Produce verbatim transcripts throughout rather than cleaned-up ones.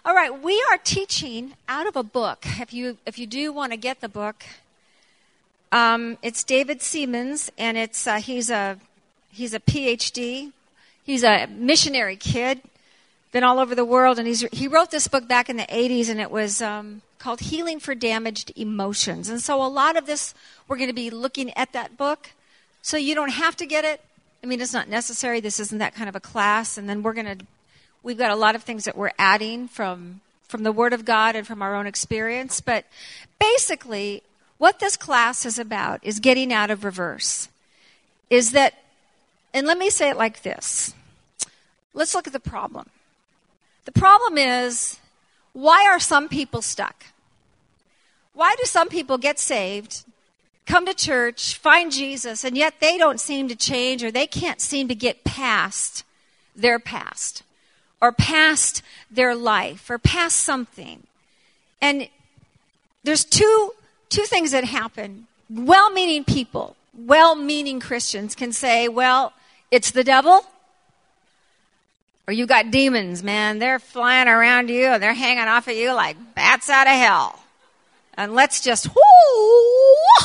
All right, we are teaching out of a book. If you if you do want to get the book, um, it's David Seaman's, and it's uh, he's a he's a P H D. He's a missionary kid, been all over the world, and he's he wrote this book back in the eighties, and it was um, called Healing for Damaged Emotions. And so a lot of this, we're going to be looking at that book, so you don't have to get it. I mean, it's not necessary. This isn't that kind of a class, and then we're going to. We've got a lot of things that we're adding from from the Word of God and from our own experience. But basically, what this class is about is getting out of reverse. Is that, and let me say it like this. Let's look at the problem. The problem is, why are some people stuck? Why do some people get saved, come to church, find Jesus, and yet they don't seem to change, or they can't seem to get past their past? Or past their life, or past something. And there's two two things that happen. Well-meaning people, well-meaning Christians can say, well, it's the devil, or you got demons, man. They're flying around you, and they're hanging off of you like bats out of hell. And let's just, whoo!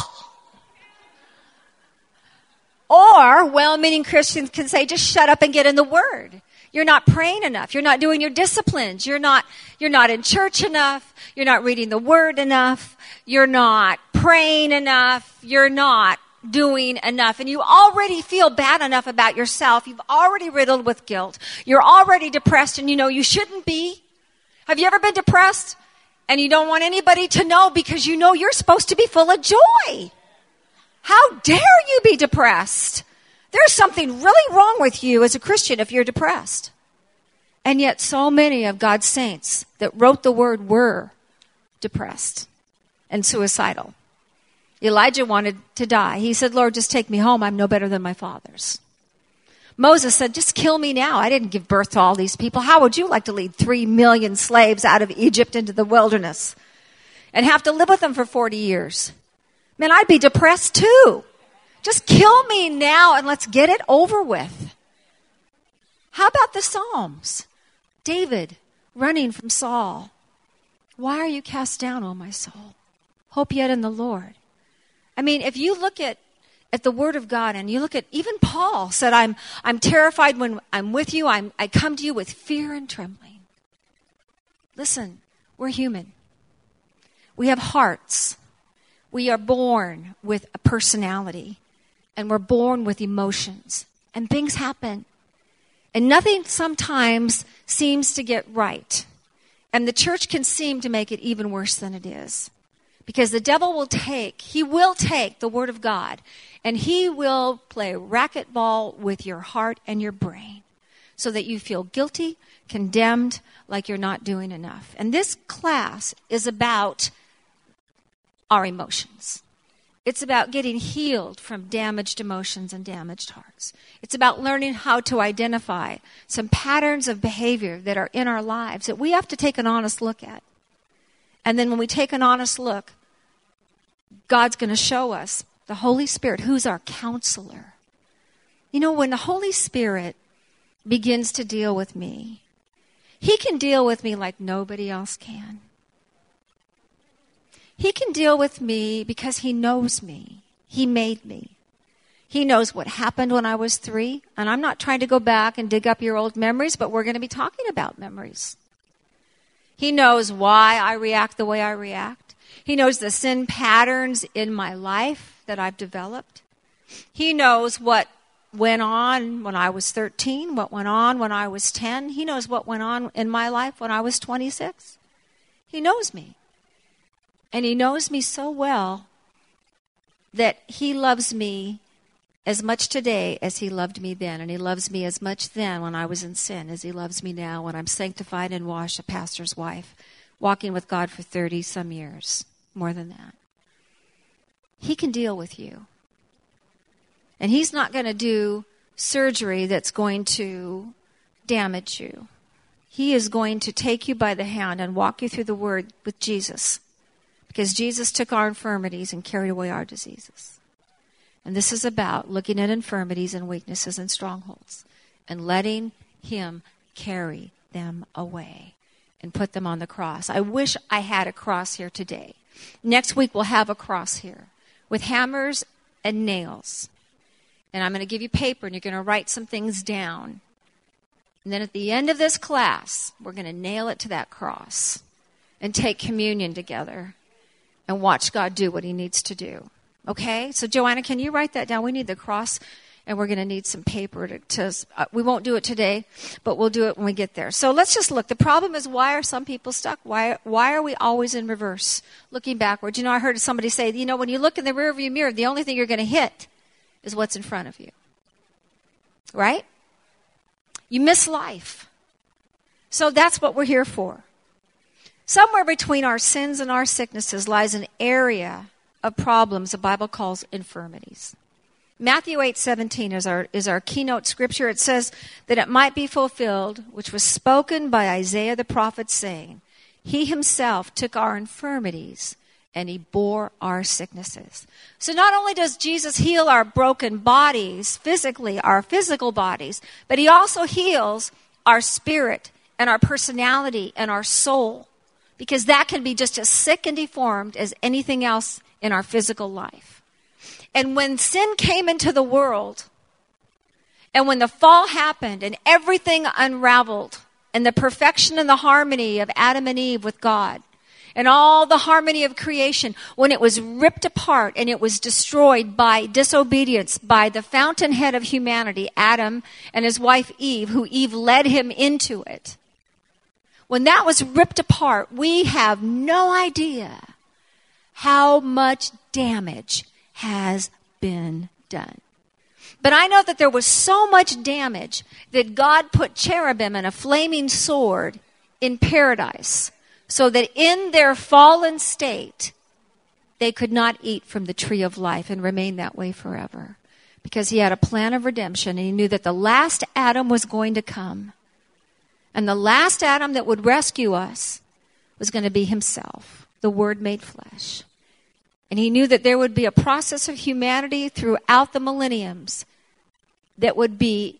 Or well-meaning Christians can say, just shut up and get in the Word. You're not praying enough. You're not doing your disciplines. You're not, you're not in church enough. You're not reading the Word enough. You're not praying enough. You're not doing enough. And you already feel bad enough about yourself. You've already riddled with guilt. You're already depressed, and you know you shouldn't be. Have you ever been depressed? And you don't want anybody to know because you know you're supposed to be full of joy. How dare you be depressed? There's something really wrong with you as a Christian if you're depressed. And yet so many of God's saints that wrote the Word were depressed and suicidal. Elijah wanted to die. He said, Lord, just take me home. I'm no better than my fathers. Moses said, just kill me now. I didn't give birth to all these people. How would you like to lead three million slaves out of Egypt into the wilderness and have to live with them for forty years? Man, I'd be depressed too. Just kill me now and let's get it over with. How about the Psalms? David running from Saul. Why are you cast down, O my soul? Hope yet in the Lord. I mean, if you look at, at the Word of God, and you look at, even Paul said, I'm I'm terrified when I'm with you. I'm, I come to you with fear and trembling. Listen, we're human. We have hearts. We are born with a personality. And we're born with emotions. And things happen. And nothing sometimes seems to get right. And the church can seem to make it even worse than it is. Because the devil will take, he will take the Word of God, and he will play racquetball with your heart and your brain so that you feel guilty, condemned, like you're not doing enough. And this class is about our emotions. It's about getting healed from damaged emotions and damaged hearts. It's about learning how to identify some patterns of behavior that are in our lives that we have to take an honest look at. And then when we take an honest look, God's going to show us the Holy Spirit, who's our counselor. You know, when the Holy Spirit begins to deal with me, he can deal with me like nobody else can. He can deal with me because he knows me. He made me. He knows what happened when I was three. And I'm not trying to go back and dig up your old memories, but we're going to be talking about memories. He knows why I react the way I react. He knows the sin patterns in my life that I've developed. He knows what went on when I was thirteen, what went on when I was ten. He knows what went on in my life when I was twenty-six. He knows me. And he knows me so well that he loves me as much today as he loved me then. And he loves me as much then when I was in sin as he loves me now when I'm sanctified and washed, a pastor's wife, walking with God for thirty some years, more than that. He can deal with you. And he's not going to do surgery that's going to damage you. He is going to take you by the hand and walk you through the Word with Jesus. Because Jesus took our infirmities and carried away our diseases. And this is about looking at infirmities and weaknesses and strongholds and letting him carry them away. and put them on the cross. I wish I had a cross here today. Next week we'll have a cross here with hammers and nails. And I'm going to give you paper and you're going to write some things down. And then at the end of this class, we're going to nail it to that cross and take communion together and watch God do what he needs to do. Okay? So Joanna, can you write that down? We need the cross, and we're going to need some paper to, to uh, we won't do it today, but we'll do it when we get there. So let's just look. The problem is, why are some people stuck? Why, why are we always in reverse, looking backwards? You know, I heard somebody say, you know, when you look in the rearview mirror, the only thing you're going to hit is what's in front of you. Right? You miss life. So that's what we're here for. Somewhere between our sins and our sicknesses lies an area of problems the Bible calls infirmities. Matthew eight seventeen is our, is our keynote scripture. It says that it might be fulfilled, which was spoken by Isaiah the prophet, saying, he himself took our infirmities and he bore our sicknesses. So not only does Jesus heal our broken bodies, physically, our physical bodies, but he also heals our spirit and our personality and our soul, because that can be just as sick and deformed as anything else in our physical life. And when sin came into the world, and when the fall happened and everything unraveled, and the perfection and the harmony of Adam and Eve with God, and all the harmony of creation, when it was ripped apart and it was destroyed by disobedience by the fountainhead of humanity, Adam and his wife Eve, who Eve led him into it. When that was ripped apart, we have no idea how much damage has been done. But I know that there was so much damage that God put cherubim and a flaming sword in paradise, so that in their fallen state, they could not eat from the tree of life and remain that way forever. Because he had a plan of redemption, and he knew that the last Adam was going to come. And the last Adam that would rescue us was going to be himself, the Word made flesh. And he knew that there would be a process of humanity throughout the millenniums that would be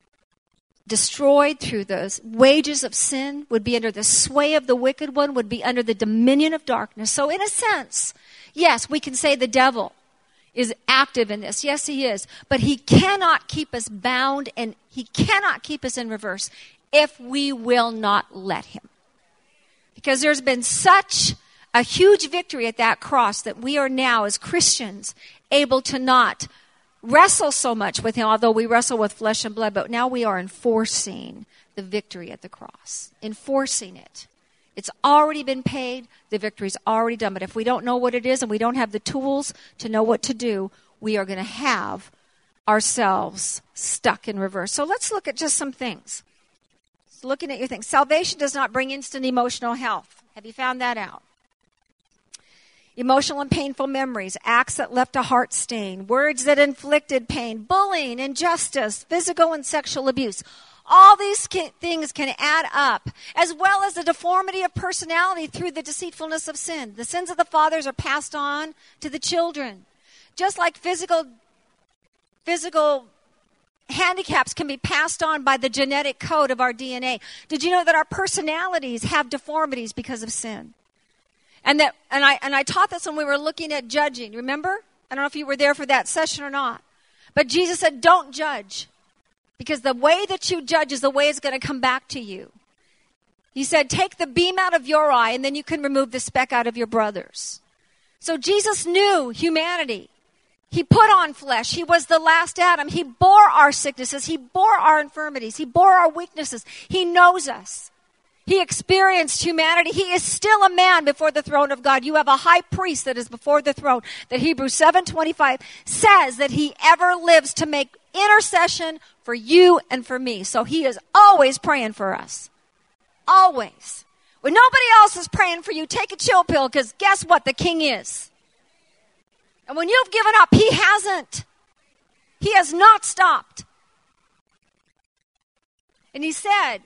destroyed through the wages of sin, would be under the sway of the wicked one, would be under the dominion of darkness. So in a sense, yes, we can say the devil is active in this. Yes, he is. But he cannot keep us bound, and he cannot keep us in reverse if we will not let him. Because there's been such a huge victory at that cross that we are now, as Christians, able to not wrestle so much with him, although we wrestle with flesh and blood, but now we are enforcing the victory at the cross. Enforcing it. It's already been paid. The victory's already done. But if we don't know what it is and we don't have the tools to know what to do, we are going to have ourselves stuck in reverse. So let's look at just some things. So looking at your things. Salvation does not bring instant emotional health. Have you found that out? Emotional and painful memories, acts that left a heart stain, words that inflicted pain, bullying, injustice, physical and sexual abuse. All these ca- things can add up, as well as the deformity of personality through the deceitfulness of sin. The sins of the fathers are passed on to the children. Just like physical, physical handicaps can be passed on by the genetic code of our D N A. Did you know that our personalities have deformities because of sin? And that, and I, and I taught this when we were looking at judging. Remember? I don't know if you were there for that session or not. But Jesus said, don't judge. Because the way that you judge is the way it's going to come back to you. He said, take the beam out of your eye, and then you can remove the speck out of your brother's. So Jesus knew humanity. He put on flesh. He was the last Adam. He bore our sicknesses. He bore our infirmities. He bore our weaknesses. He knows us. He experienced humanity. He is still a man before the throne of God. You have a high priest that is before the throne. That Hebrews seven twenty-five says that he ever lives to make intercession for you and for me. So he is always praying for us. Always. When nobody else is praying for you, take a chill pill, because guess what? The king is. And when you've given up, he hasn't. He has not stopped. And he said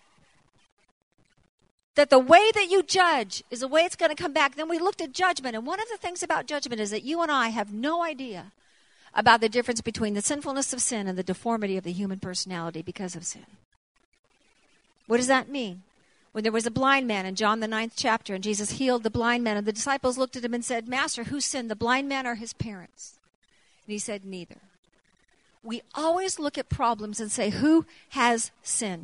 that the way that you judge is the way it's going to come back. Then we looked at judgment. And one of the things about judgment is that you and I have no idea about the difference between the sinfulness of sin and the deformity of the human personality because of sin. What does that mean? When there was a blind man in John the ninth chapter, and Jesus healed the blind man, and the disciples looked at him and said, Master, who sinned, the blind man or his parents? And he said, neither. We always look at problems and say, who has sinned?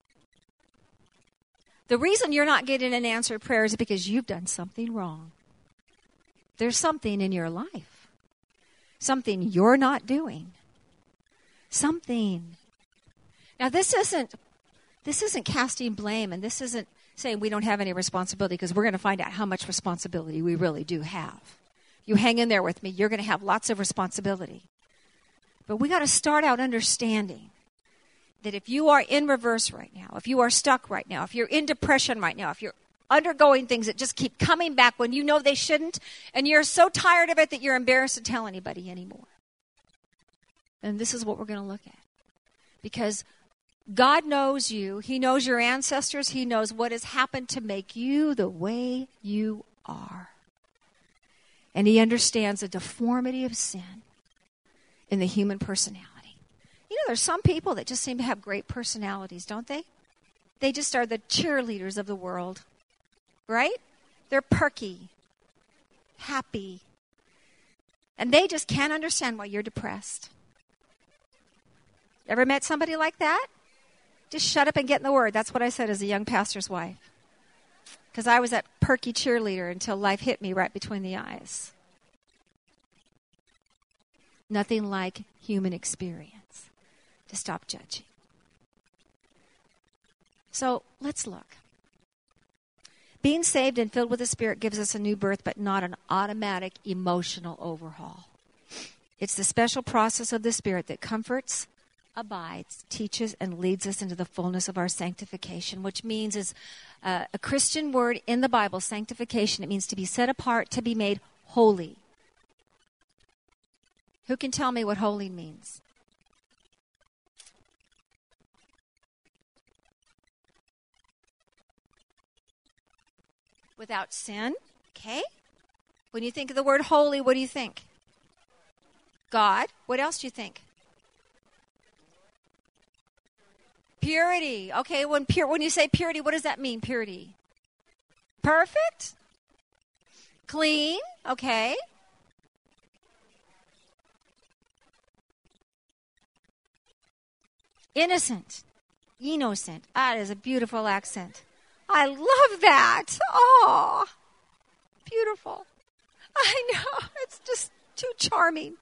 The reason you're not getting an answered prayer is because you've done something wrong. There's something in your life. Something you're not doing. Something. Now, this isn't This isn't casting blame, and this isn't saying we don't have any responsibility, because we're going to find out how much responsibility we really do have. You hang in there with me, you're going to have lots of responsibility. But we got to start out understanding that if you are in reverse right now, if you are stuck right now, if you're in depression right now, if you're undergoing things that just keep coming back when you know they shouldn't, and you're so tired of it that you're embarrassed to tell anybody anymore, then this is what we're going to look at. Because God knows you. He knows your ancestors. He knows what has happened to make you the way you are. And he understands the deformity of sin in the human personality. You know, there's some people that just seem to have great personalities, don't they? They just are the cheerleaders of the world, right? They're perky, happy, and they just can't understand why you're depressed. Ever met somebody like that? Just shut up and get in the Word. That's what I said as a young pastor's wife. Because I was that perky cheerleader until life hit me right between the eyes. Nothing like human experience to stop judging. So let's look. Being saved and filled with the Spirit gives us a new birth, but not an automatic emotional overhaul. It's the special process of the Spirit that comforts, abides, teaches, and leads us into the fullness of our sanctification, which means is uh, a Christian word in the Bible, sanctification. It means to be set apart, to be made holy. Who can tell me what holy means? Without sin, okay? When you think of the word holy, what do you think? God. What else do you think? Purity. Okay, when pure when you say purity, what does that mean, purity? Perfect? Clean, okay. Innocent. Innocent. That is a beautiful accent. I love that. Oh, beautiful. I know. It's just too charming.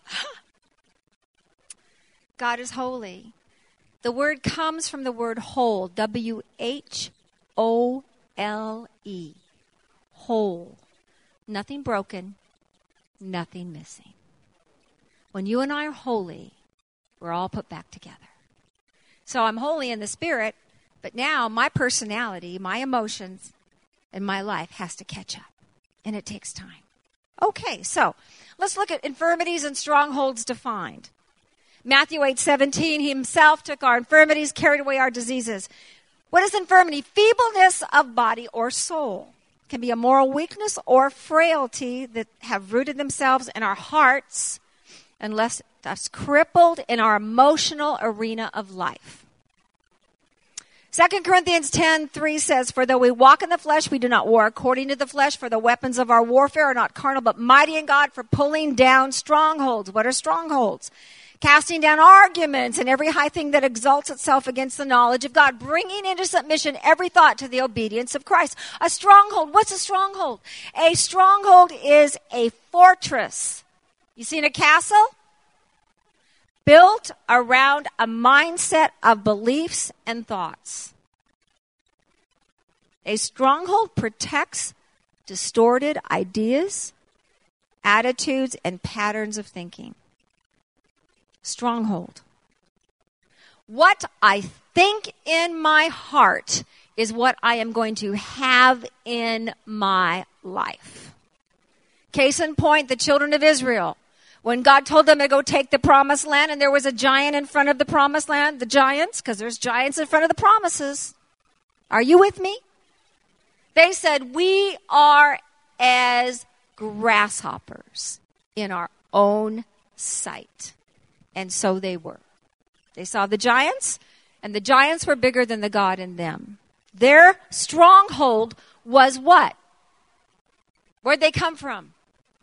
God is holy. The word comes from the word whole, W H O L E, whole. Nothing broken, nothing missing. When you and I are holy, we're all put back together. So I'm holy in the Spirit, but now my personality, my emotions, and my life has to catch up, and it takes time. Okay, so let's look at infirmities and strongholds defined. Matthew eight seventeen, he himself took our infirmities, carried away our diseases. What is infirmity? Feebleness of body or soul. It can be a moral weakness or frailty that have rooted themselves in our hearts unless that's crippled in our emotional arena of life. Second Corinthians ten three says, for though we walk in the flesh, we do not war according to the flesh, for the weapons of our warfare are not carnal, but mighty in God for pulling down strongholds. What are strongholds? Casting down arguments and every high thing that exalts itself against the knowledge of God, bringing into submission every thought to the obedience of Christ. A stronghold. What's a stronghold? A stronghold is a fortress. You seen a castle? Built around a mindset of beliefs and thoughts. A stronghold protects distorted ideas, attitudes, and patterns of thinking. Stronghold. What I think in my heart is what I am going to have in my life. Case in point, the children of Israel. When God told them to go take the promised land and there was a giant in front of the promised land, the giants, because there's giants in front of the promises. Are you with me? They said, we are as grasshoppers in our own sight. And so they were. They saw the giants, and the giants were bigger than the God in them. Their stronghold was what? Where'd they come from?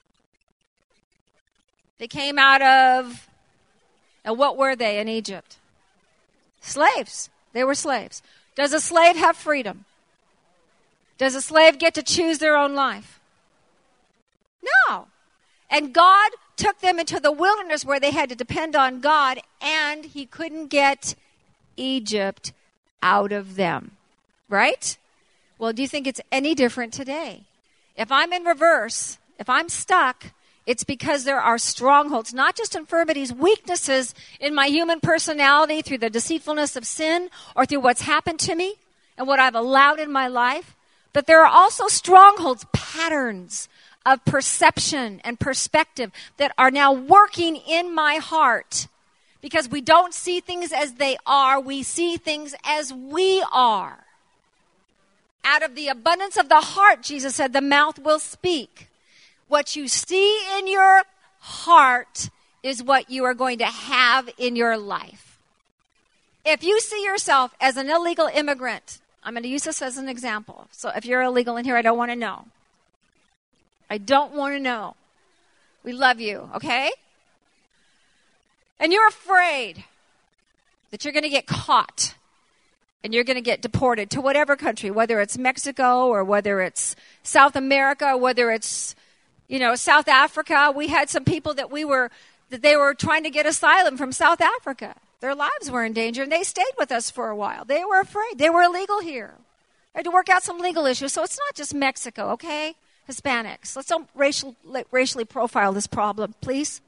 They came out of, and what were they in Egypt? Slaves. They were slaves. Does a slave have freedom? Does a slave get to choose their own life? No. And God took them into the wilderness where they had to depend on God, and he couldn't get Egypt out of them. Right? Well, do you think it's any different today? If I'm in reverse, if I'm stuck, it's because there are strongholds, not just infirmities, weaknesses in my human personality through the deceitfulness of sin or through what's happened to me and what I've allowed in my life. But there are also strongholds, patterns of perception and perspective that are now working in my heart because we don't see things as they are. We see things as we are. Out of the abundance of the heart, Jesus said, the mouth will speak. What you see in your heart is what you are going to have in your life. If you see yourself as an illegal immigrant, I'm going to use this as an example. So if you're illegal in here, I don't want to know. I don't want to know. We love you, okay? And you're afraid that you're going to get caught and you're going to get deported to whatever country, whether it's Mexico or whether it's South America, whether it's, you know, South Africa. We had some people that we were, that they were trying to get asylum from South Africa. Their lives were in danger, and they stayed with us for a while. They were afraid. They were illegal here. They had to work out some legal issues. So it's not just Mexico, okay? Hispanics. Let's don't racial, racially profile this problem, please.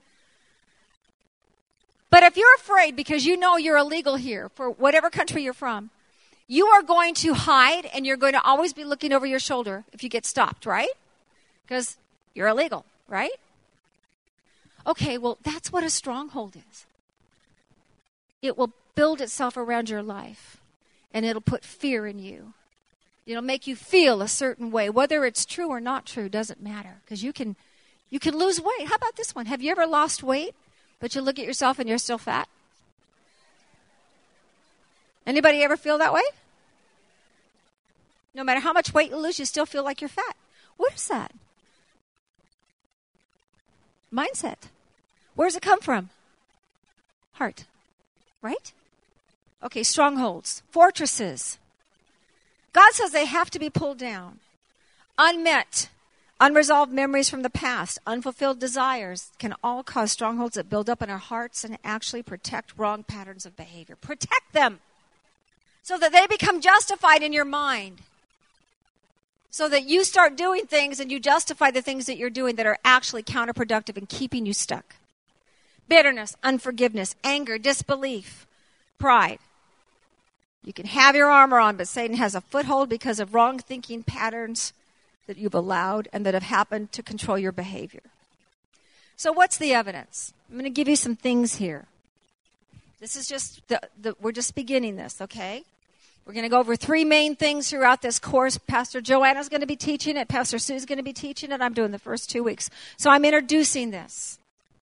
But if you're afraid because you know you're illegal here for whatever country you're from, you are going to hide and you're going to always be looking over your shoulder if you get stopped, right? Because you're illegal, right? Okay, well, that's what a stronghold is. It will build itself around your life, and it'll put fear in you. It'll make you feel a certain way. Whether it's true or not true doesn't matter, because you can, you can lose weight. How about this one? Have you ever lost weight, but you look at yourself and you're still fat? Anybody ever feel that way? No matter how much weight you lose, you still feel like you're fat. What is that? Mindset. Where does it come from? Heart. Right? Okay, strongholds. Fortresses. God says they have to be pulled down. Unmet, unresolved memories from the past, unfulfilled desires can all cause strongholds that build up in our hearts and actually protect wrong patterns of behavior. Protect them so that they become justified in your mind. So that you start doing things and you justify the things that you're doing that are actually counterproductive and keeping you stuck. Bitterness, unforgiveness, anger, disbelief, pride. You can have your armor on, but Satan has a foothold because of wrong thinking patterns that you've allowed and that have happened to control your behavior. So what's the evidence? I'm going to give you some things here. This is just, the, the, we're just beginning this, okay? We're going to go over three main things throughout this course. Pastor Joanna's going to be teaching it. Pastor Sue's going to be teaching it. I'm doing the first two weeks. So I'm introducing this.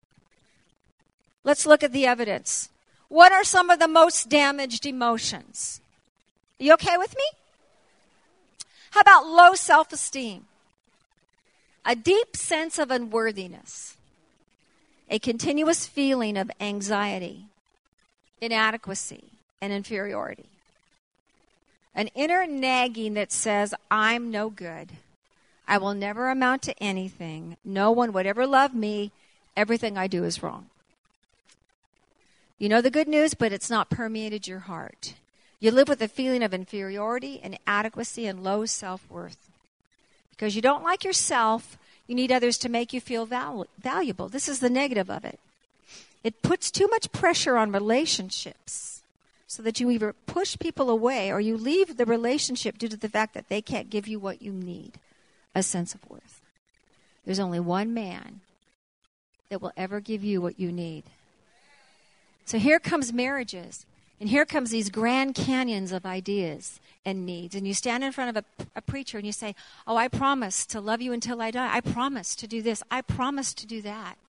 Let's look at the evidence. What are some of the most damaged emotions? Are you okay with me? How about low self-esteem? A deep sense of unworthiness. A continuous feeling of anxiety, inadequacy, and inferiority. An inner nagging that says, I'm no good. I will never amount to anything. No one would ever love me. Everything I do is wrong. You know the good news, but it's not permeated your heart. You live with a feeling of inferiority, inadequacy, and low self-worth. Because you don't like yourself, you need others to make you feel val- valuable. This is the negative of it. It puts too much pressure on relationships so that you either push people away or you leave the relationship due to the fact that they can't give you what you need, a sense of worth. There's only one man that will ever give you what you need. So here comes marriages, and here comes these grand canyons of ideas and needs. And you stand in front of a, a preacher and you say, oh, I promise to love you until I die. I promise to do this. I promise to do that.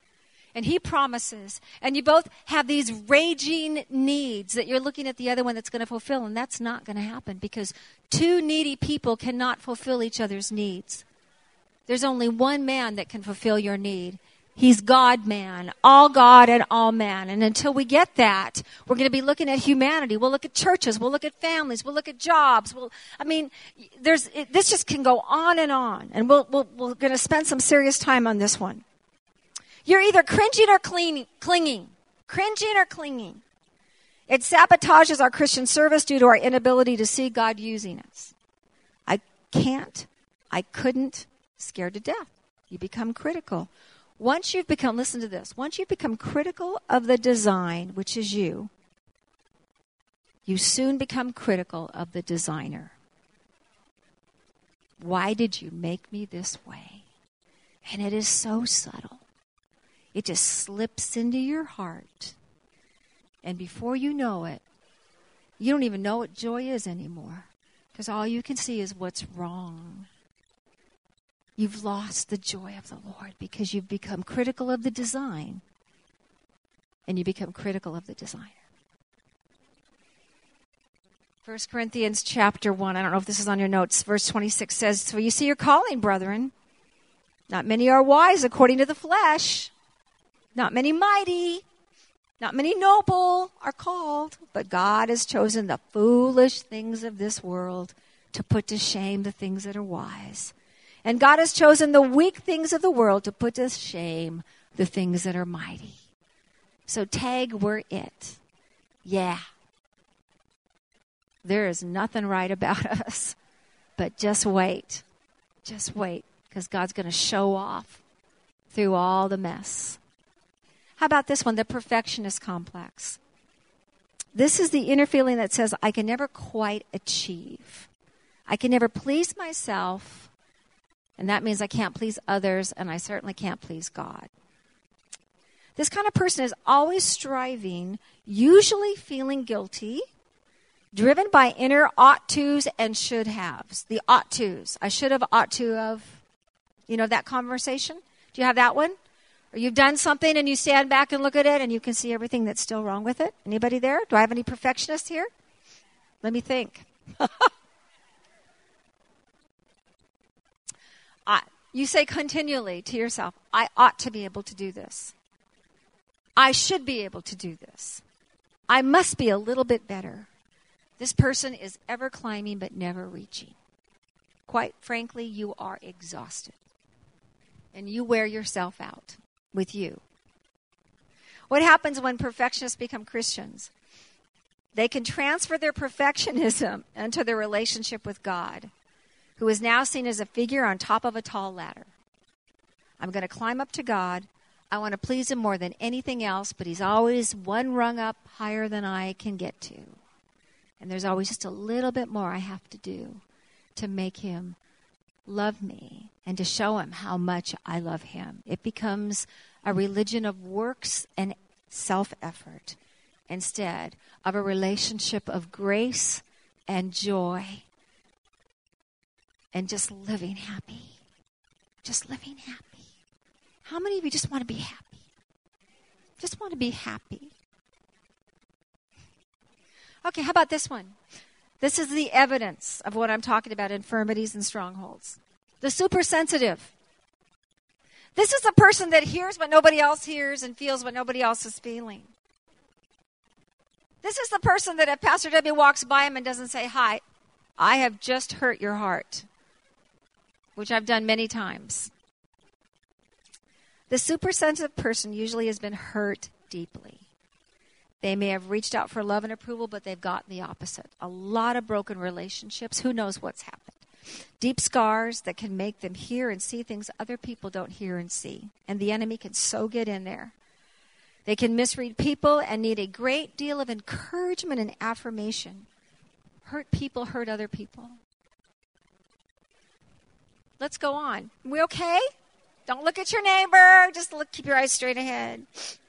And he promises. And you both have these raging needs that you're looking at the other one that's going to fulfill. And that's not going to happen because two needy people cannot fulfill each other's needs. There's only one man that can fulfill your need. He's God-man, all God and all man. And until we get that, we're going to be looking at humanity. We'll look at churches. We'll look at families. We'll look at jobs. We'll, I mean, there's it, this just can go on and on. And we'll, we'll, we're going to spend some serious time on this one. You're either cringing or cleaning, clinging. Cringing or clinging. It sabotages our Christian service due to our inability to see God using us. I can't. I couldn't. Scared to death. You become critical. Once you've become, listen to this, once you've become critical of the design, which is you, you soon become critical of the designer. Why did you make me this way? And it is so subtle. It just slips into your heart. And before you know it, you don't even know what joy is anymore. Because all you can see is what's wrong. You've lost the joy of the Lord because you've become critical of the design. And you become critical of the designer. First Corinthians chapter one, I don't know if this is on your notes, verse twenty-six says, "So you see your calling, brethren. Not many are wise according to the flesh. Not many mighty. Not many noble are called. But God has chosen the foolish things of this world to put to shame the things that are wise. And God has chosen the weak things of the world to put to shame the things that are mighty." So tag, we're it. Yeah. There is nothing right about us. But just wait. Just wait. Because God's going to show off through all the mess. How about this one? The perfectionist complex. This is the inner feeling that says, I can never quite achieve. I can never please myself. And that means I can't please others, and I certainly can't please God. This kind of person is always striving, usually feeling guilty, driven by inner ought-tos and should-haves. The ought-tos. I should have, ought to have. You know that conversation? Do you have that one? Or you've done something and you stand back and look at it and you can see everything that's still wrong with it? Anybody there? Do I have any perfectionists here? Let me think. I, you say continually to yourself, I ought to be able to do this. I should be able to do this. I must be a little bit better. This person is ever climbing but never reaching. Quite frankly, you are exhausted. And you wear yourself out with you. What happens when perfectionists become Christians? They can transfer their perfectionism into their relationship with God, who is now seen as a figure on top of a tall ladder. I'm going to climb up to God. I want to please him more than anything else, but he's always one rung up higher than I can get to. And there's always just a little bit more I have to do to make him love me and to show him how much I love him. It becomes a religion of works and self-effort instead of a relationship of grace and joy. And just living happy. Just living happy. How many of you just want to be happy? Just want to be happy. Okay, how about this one? This is the evidence of what I'm talking about, infirmities and strongholds. The supersensitive. This is a person that hears what nobody else hears and feels what nobody else is feeling. This is the person that if Pastor Debbie walks by him and doesn't say, "Hi, I have just hurt your heart," which I've done many times. The supersensitive person usually has been hurt deeply. They may have reached out for love and approval, but they've gotten the opposite. A lot of broken relationships. Who knows what's happened? Deep scars that can make them hear and see things other people don't hear and see. And the enemy can so get in there. They can misread people and need a great deal of encouragement and affirmation. Hurt people hurt other people. Let's go on. We okay? Don't look at your neighbor. Just look, keep your eyes straight ahead.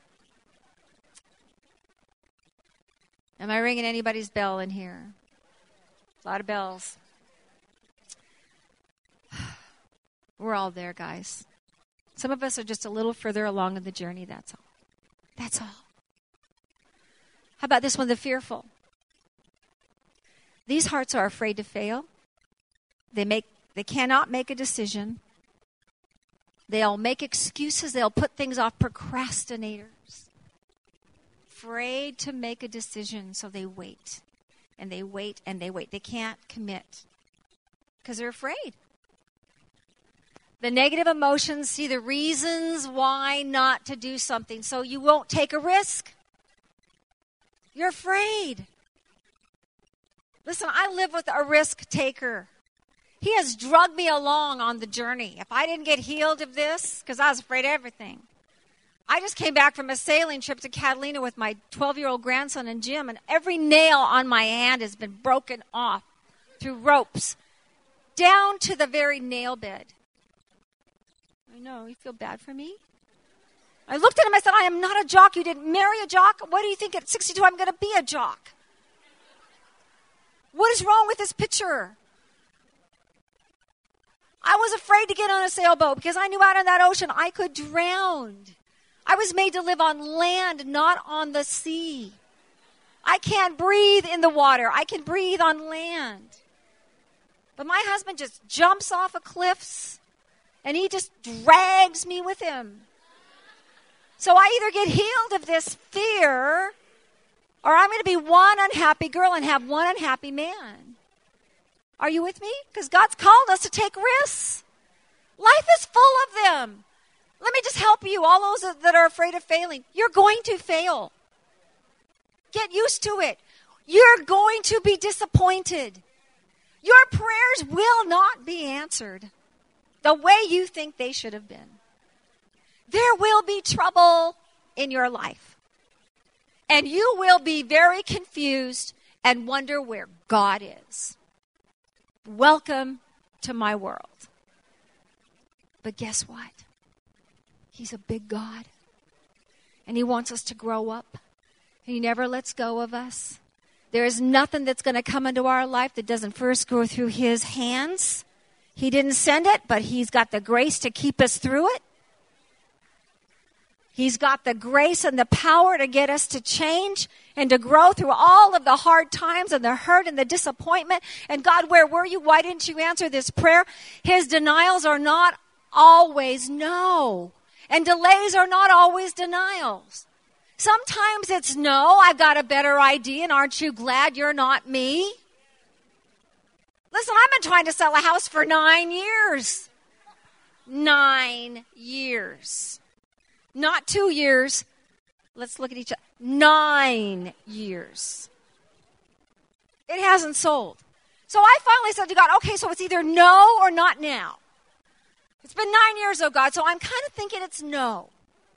Am I ringing anybody's bell in here? A lot of bells. We're all there, guys. Some of us are just a little further along in the journey, that's all. That's all. How about this one, the fearful? These hearts are afraid to fail. They make they cannot make a decision. They'll make excuses. They'll put things off. Procrastinators. Afraid to make a decision, so they wait. And they wait and they wait. They can't commit because they're afraid. The negative emotions see the reasons why not to do something, so you won't take a risk. You're afraid. Listen, I live with a risk taker. He has drugged me along on the journey. If I didn't get healed of this, because I was afraid of everything. I just came back from a sailing trip to Catalina with my twelve-year-old grandson and Jim, and every nail on my hand has been broken off through ropes, down to the very nail bed. I know, you feel bad for me? I looked at him, I said, I am not a jock. You didn't marry a jock? What do you think at sixty-two I'm going to be a jock? What is wrong with this picture? I was afraid to get on a sailboat because I knew out in that ocean I could drown. I was made to live on land, not on the sea. I can't breathe in the water. I can breathe on land. But my husband just jumps off of cliffs and he just drags me with him. So I either get healed of this fear or I'm going to be one unhappy girl and have one unhappy man. Are you with me? Because God's called us to take risks. Life is full of them. Let me just help you, all those that are afraid of failing. You're going to fail. Get used to it. You're going to be disappointed. Your prayers will not be answered the way you think they should have been. There will be trouble in your life. And you will be very confused and wonder where God is. Welcome to my world. But guess what? He's a big God. And he wants us to grow up. He never lets go of us. There is nothing that's going to come into our life that doesn't first go through his hands. He didn't send it, but he's got the grace to keep us through it. He's got the grace and the power to get us to change and to grow through all of the hard times and the hurt and the disappointment. And God, where were you? Why didn't you answer this prayer? His denials are not always no. And delays are not always denials. Sometimes it's no, I've got a better idea, and aren't you glad you're not me? Listen, I've been trying to sell a house for nine years. Nine years. Not two years. Let's look at each other. Nine years. It hasn't sold. So I finally said to God, okay, so it's either no or not now. It's been nine years, oh God, so I'm kind of thinking it's no.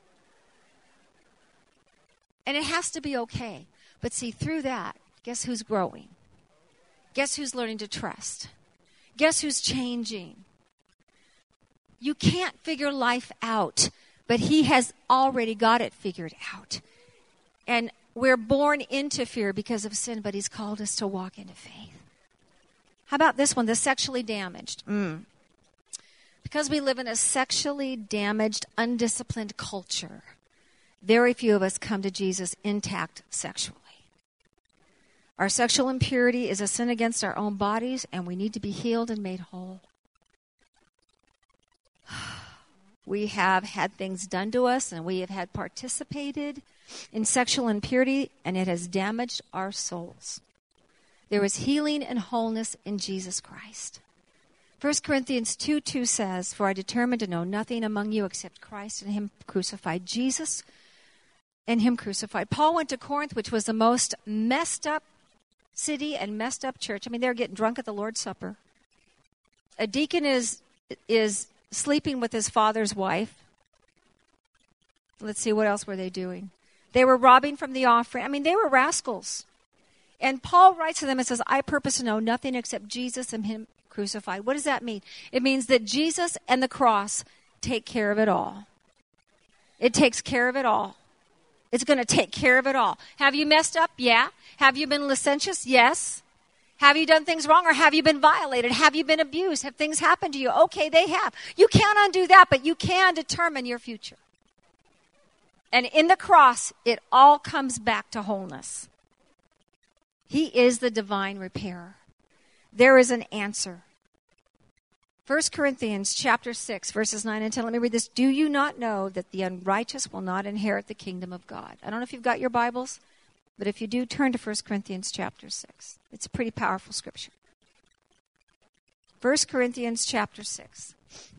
And it has to be okay. But see, through that, guess who's growing? Guess who's learning to trust? Guess who's changing? You can't figure life out, but he has already got it figured out. And we're born into fear because of sin, but he's called us to walk into faith. How about this one, the sexually damaged? Mm. Because we live in a sexually damaged, undisciplined culture, very few of us come to Jesus intact sexually. Our sexual impurity is a sin against our own bodies, and we need to be healed and made whole. We have had things done to us, and we have had participated in sexual impurity, and it has damaged our souls. There is healing and wholeness in Jesus Christ. First Corinthians two two says, "For I determined to know nothing among you except Christ and him crucified." Jesus and him crucified. Paul went to Corinth, which was the most messed up city and messed up church. I mean, they were getting drunk at the Lord's Supper. A deacon is is sleeping with his father's wife. Let's see, what else were they doing? They were robbing from the offering. I mean, they were rascals. And Paul writes to them and says, "I purpose to know nothing except Jesus and him crucified." What does that mean? It means that Jesus and the cross take care of it all. It takes care of it all. It's going to take care of it all. Have you messed up? Yeah. Have you been licentious? Yes. Have you done things wrong, or have you been violated? Have you been abused? Have things happened to you? Okay, they have. You can't undo that, but you can determine your future. And in the cross, it all comes back to wholeness. He is the divine repairer. There is an answer. First Corinthians chapter six, verses nine and ten. Let me read this. Do you not know that the unrighteous will not inherit the kingdom of God? I don't know if you've got your Bibles, but if you do, turn to First Corinthians chapter six. It's a pretty powerful scripture. First Corinthians chapter six.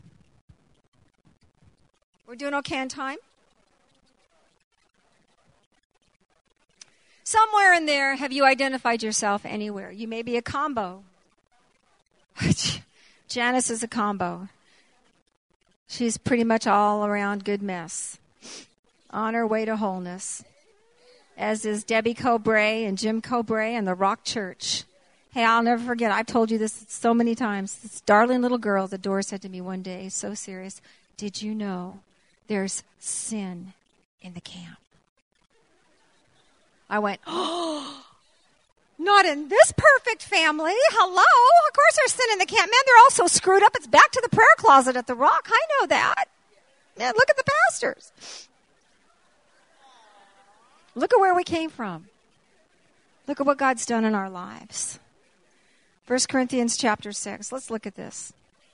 We're doing okay on time? Somewhere in there, have you identified yourself anywhere? You may be a combo. Janice is a combo. She's pretty much all around good mess. On her way to wholeness. As is Debbie Cobray and Jim Cobray and the Rock Church. Hey, I'll never forget. I've told you this so many times. This darling little girl at the door said to me one day, so serious, did you know there's sin in the camp? I went, oh, not in this perfect family. Hello? Of course there's sin in the camp. Man, they're all so screwed up. It's back to the prayer closet at the Rock. I know that. Man, look at the pastors. Look at where we came from. Look at what God's done in our lives. First Corinthians chapter six. Let's look at this.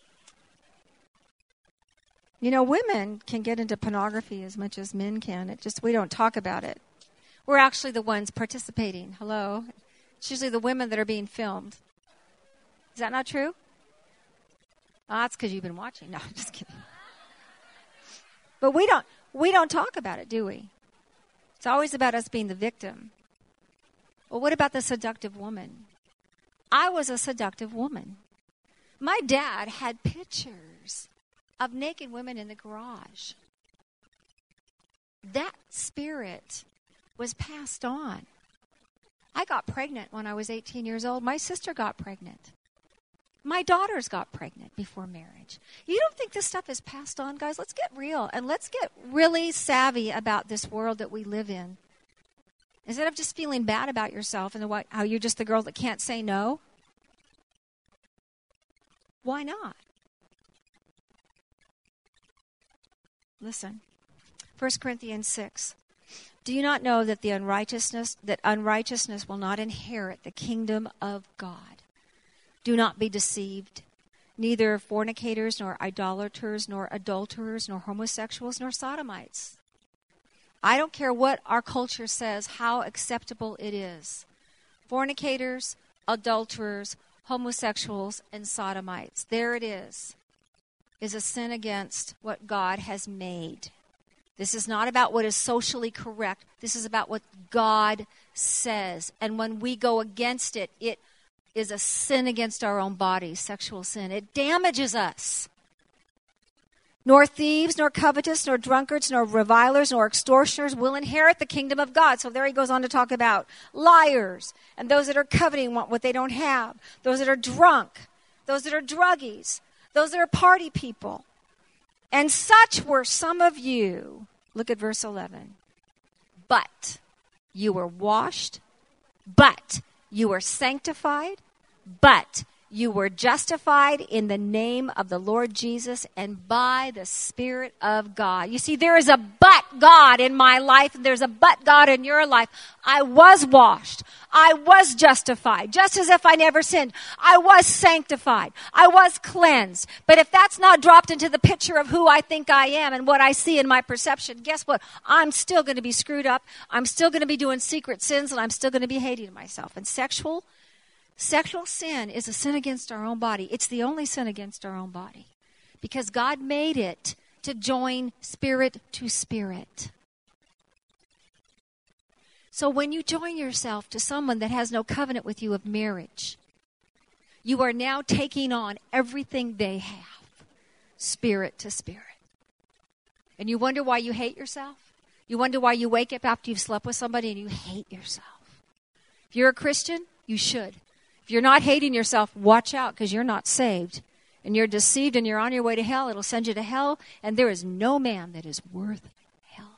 You know, women can get into pornography as much as men can. It just, we don't talk about it. We're actually the ones participating. Hello? It's usually the women that are being filmed. Is that not true? Oh, that's because you've been watching. No, I'm just kidding. But we don't we don't talk about it, do we? It's always about us being the victim. Well, what about the seductive woman? I was a seductive woman. My dad had pictures of naked women in the garage. That spirit was passed on. I got pregnant when I was eighteen years old. My sister got pregnant. My daughters got pregnant before marriage. You don't think this stuff is passed on, guys? Let's get real and let's get really savvy about this world that we live in. Instead of just feeling bad about yourself and the, how you're just the girl that can't say no. Why not? Listen. First Corinthians six. Do you not know that the unrighteousness that unrighteousness will not inherit the kingdom of God? Do not be deceived. Neither fornicators, nor idolaters, nor adulterers, nor homosexuals, nor sodomites. I don't care what our culture says, how acceptable it is. Fornicators, adulterers, homosexuals, and sodomites. There it is. Is a sin against what God has made. This is not about what is socially correct. This is about what God says. And when we go against it, it is a sin against our own bodies, sexual sin. It damages us. Nor thieves, nor covetous, nor drunkards, nor revilers, nor extortioners will inherit the kingdom of God. So there he goes on to talk about liars and those that are coveting want what they don't have. Those that are drunk. Those that are druggies. Those that are party people. And such were some of you. Look at verse eleven. But you were washed, but you were sanctified, but you were justified in the name of the Lord Jesus and by the Spirit of God. You see, there is a but God in my life, and there's a but God in your life. I was washed. I was justified, just as if I never sinned. I was sanctified. I was cleansed. But if that's not dropped into the picture of who I think I am and what I see in my perception, guess what? I'm still going to be screwed up. I'm still going to be doing secret sins, and I'm still going to be hating myself. And sexual Sexual sin is a sin against our own body. It's the only sin against our own body. Because God made it to join spirit to spirit. So when you join yourself to someone that has no covenant with you of marriage, you are now taking on everything they have. Spirit to spirit. And you wonder why you hate yourself? You wonder why you wake up after you've slept with somebody and you hate yourself? If you're a Christian, you should. If you're not hating yourself, watch out, because you're not saved. And you're deceived and you're on your way to hell. It'll send you to hell. And there is no man that is worth hell.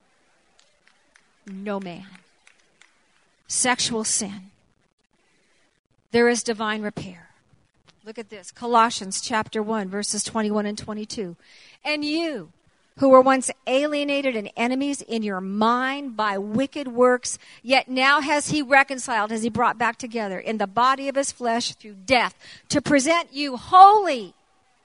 No man. Sexual sin. there is divine repair. Look at this. Colossians chapter one, verses twenty-one and twenty-two. And you, who were once alienated and enemies in your mind by wicked works, yet now has he reconciled, has he brought back together in the body of his flesh through death, to present you holy,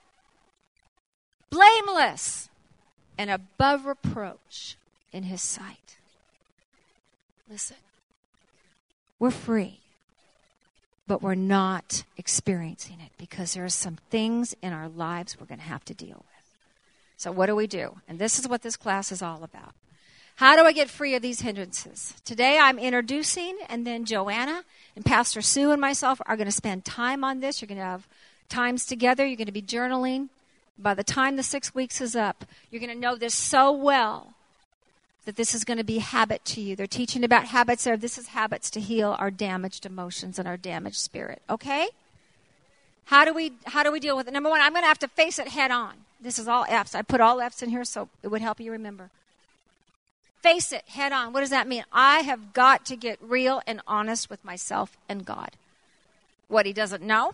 blameless, and above reproach in his sight. Listen, we're free, but we're not experiencing it because there are some things in our lives we're going to have to deal with. So what do we do? And this is what this class is all about. How do I get free of these hindrances? Today I'm introducing, and then Joanna and Pastor Sue and myself are going to spend time on this. You're going to have times together. You're going to be journaling. By the time the six weeks is up, you're going to know this so well that this is going to be habit to you. They're teaching about habits there. This is habits to heal our damaged emotions and our damaged spirit. Okay? How do we how do we deal with it? Number one, I'm going to have to face it head on. This is all F's. I put all F's in here so it would help you remember. Face it head on. What does that mean? I have got to get real and honest with myself and God. What he doesn't know,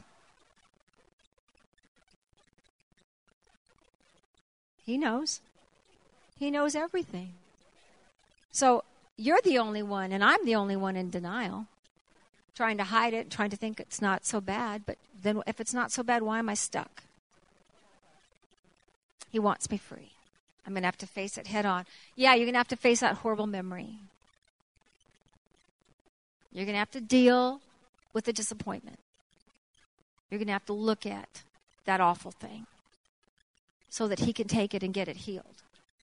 he knows. He knows everything. So you're the only one, and I'm the only one in denial, trying to hide it, trying to think it's not so bad. But then if it's not so bad, why am I stuck? He wants me free. I'm going to have to face it head on. Yeah, you're going to have to face that horrible memory. You're going to have to deal with the disappointment. You're going to have to look at that awful thing so that he can take it and get it healed.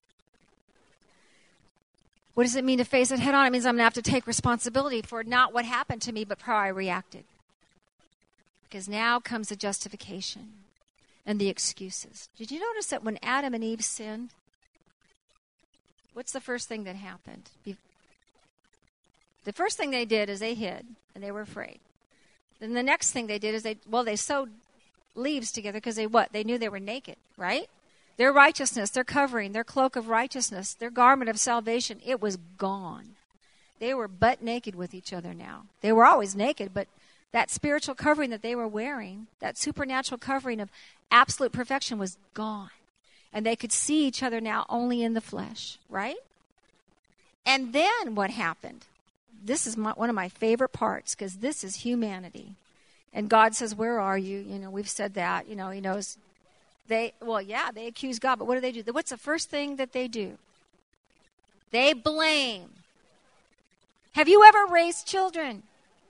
What does it mean to face it head on? It means I'm going to have to take responsibility for not what happened to me, but how I reacted. Because now comes the justification and the excuses. Did you notice that when Adam and Eve sinned, what's the first thing that happened? The first thing they did is they hid, and they were afraid. Then the next thing they did is they, well, they sewed leaves together because they what? They knew they were naked, right? Their righteousness, their covering, their cloak of righteousness, their garment of salvation, it was gone. They were butt naked with each other now. They were always naked, but that spiritual covering that they were wearing, that supernatural covering of absolute perfection was gone. And they could see each other now only in the flesh, right? And then what happened? This is my, one of my favorite parts because this is humanity. And God says, where are you? You know, we've said that. You know, he knows. They, well, yeah, they accuse God, but what do they do? What's the first thing that they do? They blame. Have you ever raised children?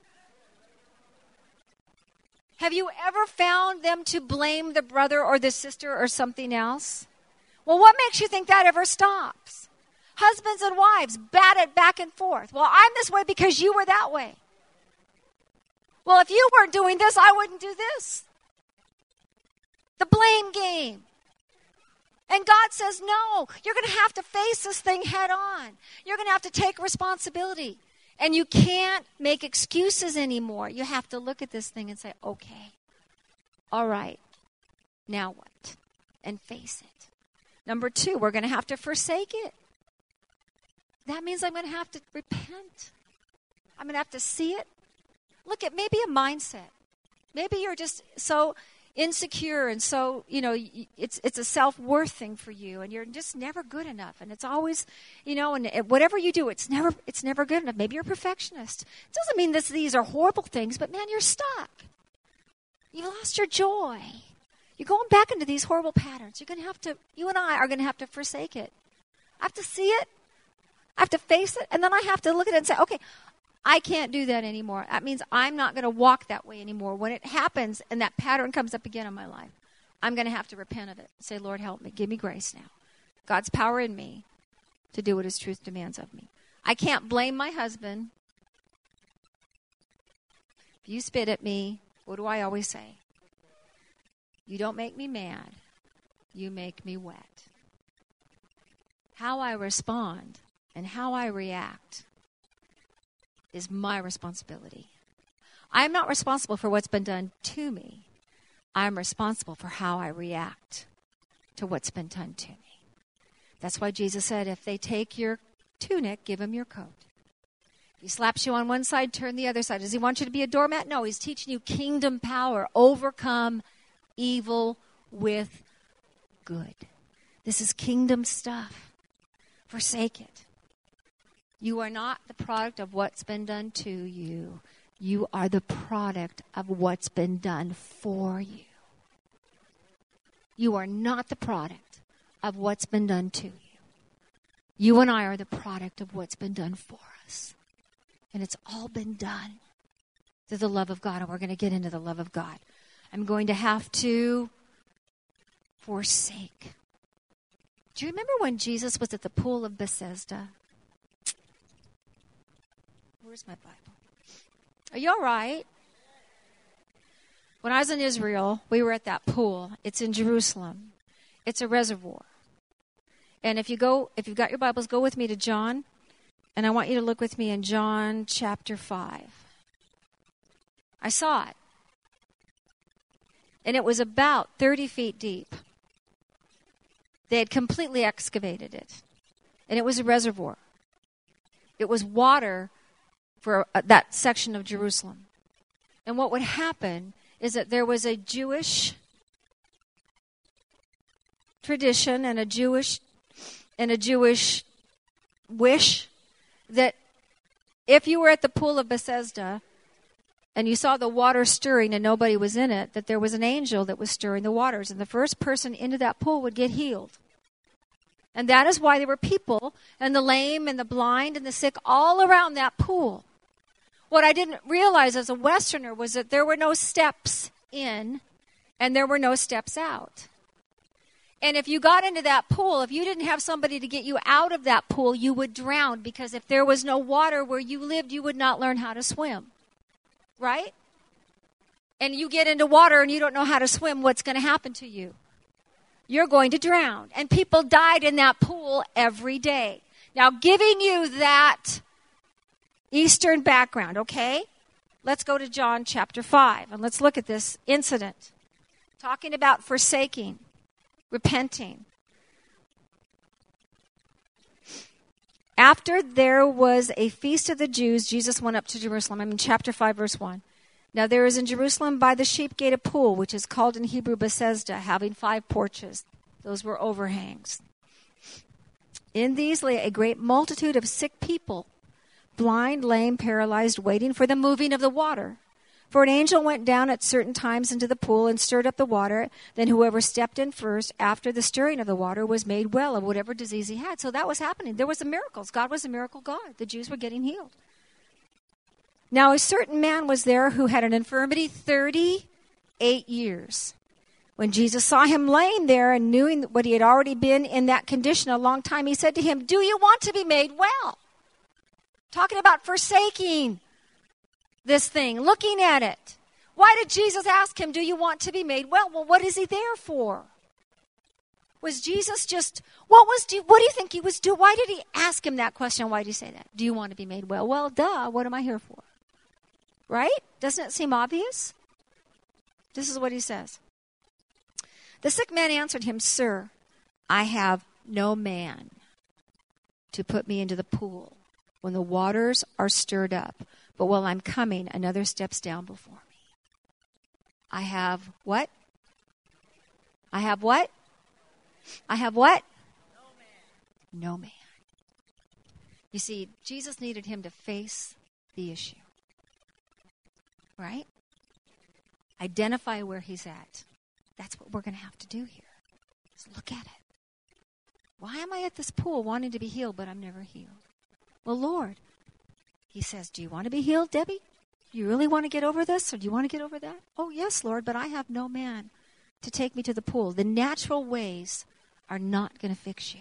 Have you ever found them to blame the brother or the sister or something else? Well, what makes you think that ever stops? Husbands and wives bat it back and forth. Well, I'm this way because you were that way. Well, if you weren't doing this, I wouldn't do this. The blame game. And God says, no, you're going to have to face this thing head on. You're going to have to take responsibility. And you can't make excuses anymore. You have to look at this thing and say, okay, all right, now what? And face it. Number two, we're going to have to forsake it. That means I'm going to have to repent. I'm going to have to see it. Look at maybe a mindset. Maybe you're just so insecure and so, you know, it's it's a self-worth thing for you and you're just never good enough. And it's always, you know, and whatever you do, it's never it's never good enough. Maybe you're a perfectionist. It doesn't mean this, these are horrible things, but man, you're stuck. You lost your joy. You're going back into these horrible patterns. You're going to have to, you and I are going to have to forsake it. I have to see it. I have to face it. And then I have to look at it and say, okay, I can't do that anymore. That means I'm not going to walk that way anymore. When it happens and that pattern comes up again in my life, I'm going to have to repent of it. Say, Lord, help me. Give me grace now. God's power in me to do what his truth demands of me. I can't blame my husband. If you spit at me, what do I always say? You don't make me mad. You make me wet. How I respond and how I react is my responsibility. I'm not responsible for what's been done to me. I'm responsible for how I react to what's been done to me. That's why Jesus said, if they take your tunic, give them your coat. He slaps you on one side, turn the other side. Does he want you to be a doormat? No, he's teaching you kingdom power. Overcome evil with good. This is kingdom stuff. Forsake it. You are not the product of what's been done to you. You are the product of what's been done for you. You are not the product of what's been done to you. You and I are the product of what's been done for us. And it's all been done through the love of God. And we're going to get into the love of God. I'm going to have to forsake. Do you remember when Jesus was at the pool of Bethesda? Where's my Bible? Are you all right? When I was in Israel, we were at that pool. It's in Jerusalem. It's a reservoir. And if you go, if you've got your Bibles, go with me to John. And I want you to look with me in John chapter five. I saw it. And it was about thirty feet deep. They had completely excavated it. And it was a reservoir. It was water for uh, that section of Jerusalem. And what would happen is that there was a Jewish tradition and a Jewish and a Jewish wish that if you were at the pool of Bethesda and you saw the water stirring and nobody was in it, that there was an angel that was stirring the waters, and the first person into that pool would get healed. And that is why there were people, and the lame and the blind and the sick, all around that pool. What I didn't realize as a Westerner was that there were no steps in and there were no steps out. And if you got into that pool, if you didn't have somebody to get you out of that pool, you would drown, because if there was no water where you lived, you would not learn how to swim. Right? And you get into water and you don't know how to swim, what's going to happen to you? You're going to drown. And people died in that pool every day. Now, giving you that Eastern background, okay? Let's go to John chapter five, and let's look at this incident. Talking about forsaking, repenting. After there was a feast of the Jews, Jesus went up to Jerusalem. I'm in chapter five, verse one. Now there is in Jerusalem by the sheep gate a pool, which is called in Hebrew Bethesda, having five porches. Those were overhangs. In these lay a great multitude of sick people, blind, lame, paralyzed, waiting for the moving of the water. For an angel went down at certain times into the pool and stirred up the water. Then whoever stepped in first after the stirring of the water was made well of whatever disease he had. So that was happening. There was the miracles. God was a miracle God. The Jews were getting healed. Now a certain man was there who had an infirmity thirty-eight years. When Jesus saw him laying there and knew what he had already been in that condition a long time, he said to him, "Do you want to be made well?" Talking about forsaking this thing, looking at it. Why did Jesus ask him, "Do you want to be made well?" Well, what is he there for? Was Jesus just, what was, do, what do you think he was doing? Why did he ask him that question? Why did he say that? Do you want to be made well? Well, duh, what am I here for? Right? Doesn't it seem obvious? This is what he says. The sick man answered him, "Sir, I have no man to put me into the pool when the waters are stirred up. But while I'm coming, another steps down before me. I have what? I have what? I have what? No man. No man." You see, Jesus needed him to face the issue. Right? Identify where he's at. That's what we're going to have to do here. Just look at it. Why am I at this pool wanting to be healed, but I'm never healed? Well, Lord, he says, "Do you want to be healed, Debbie? Do you really want to get over this, or do you want to get over that?" "Oh, yes, Lord, but I have no man to take me to the pool." The natural ways are not going to fix you.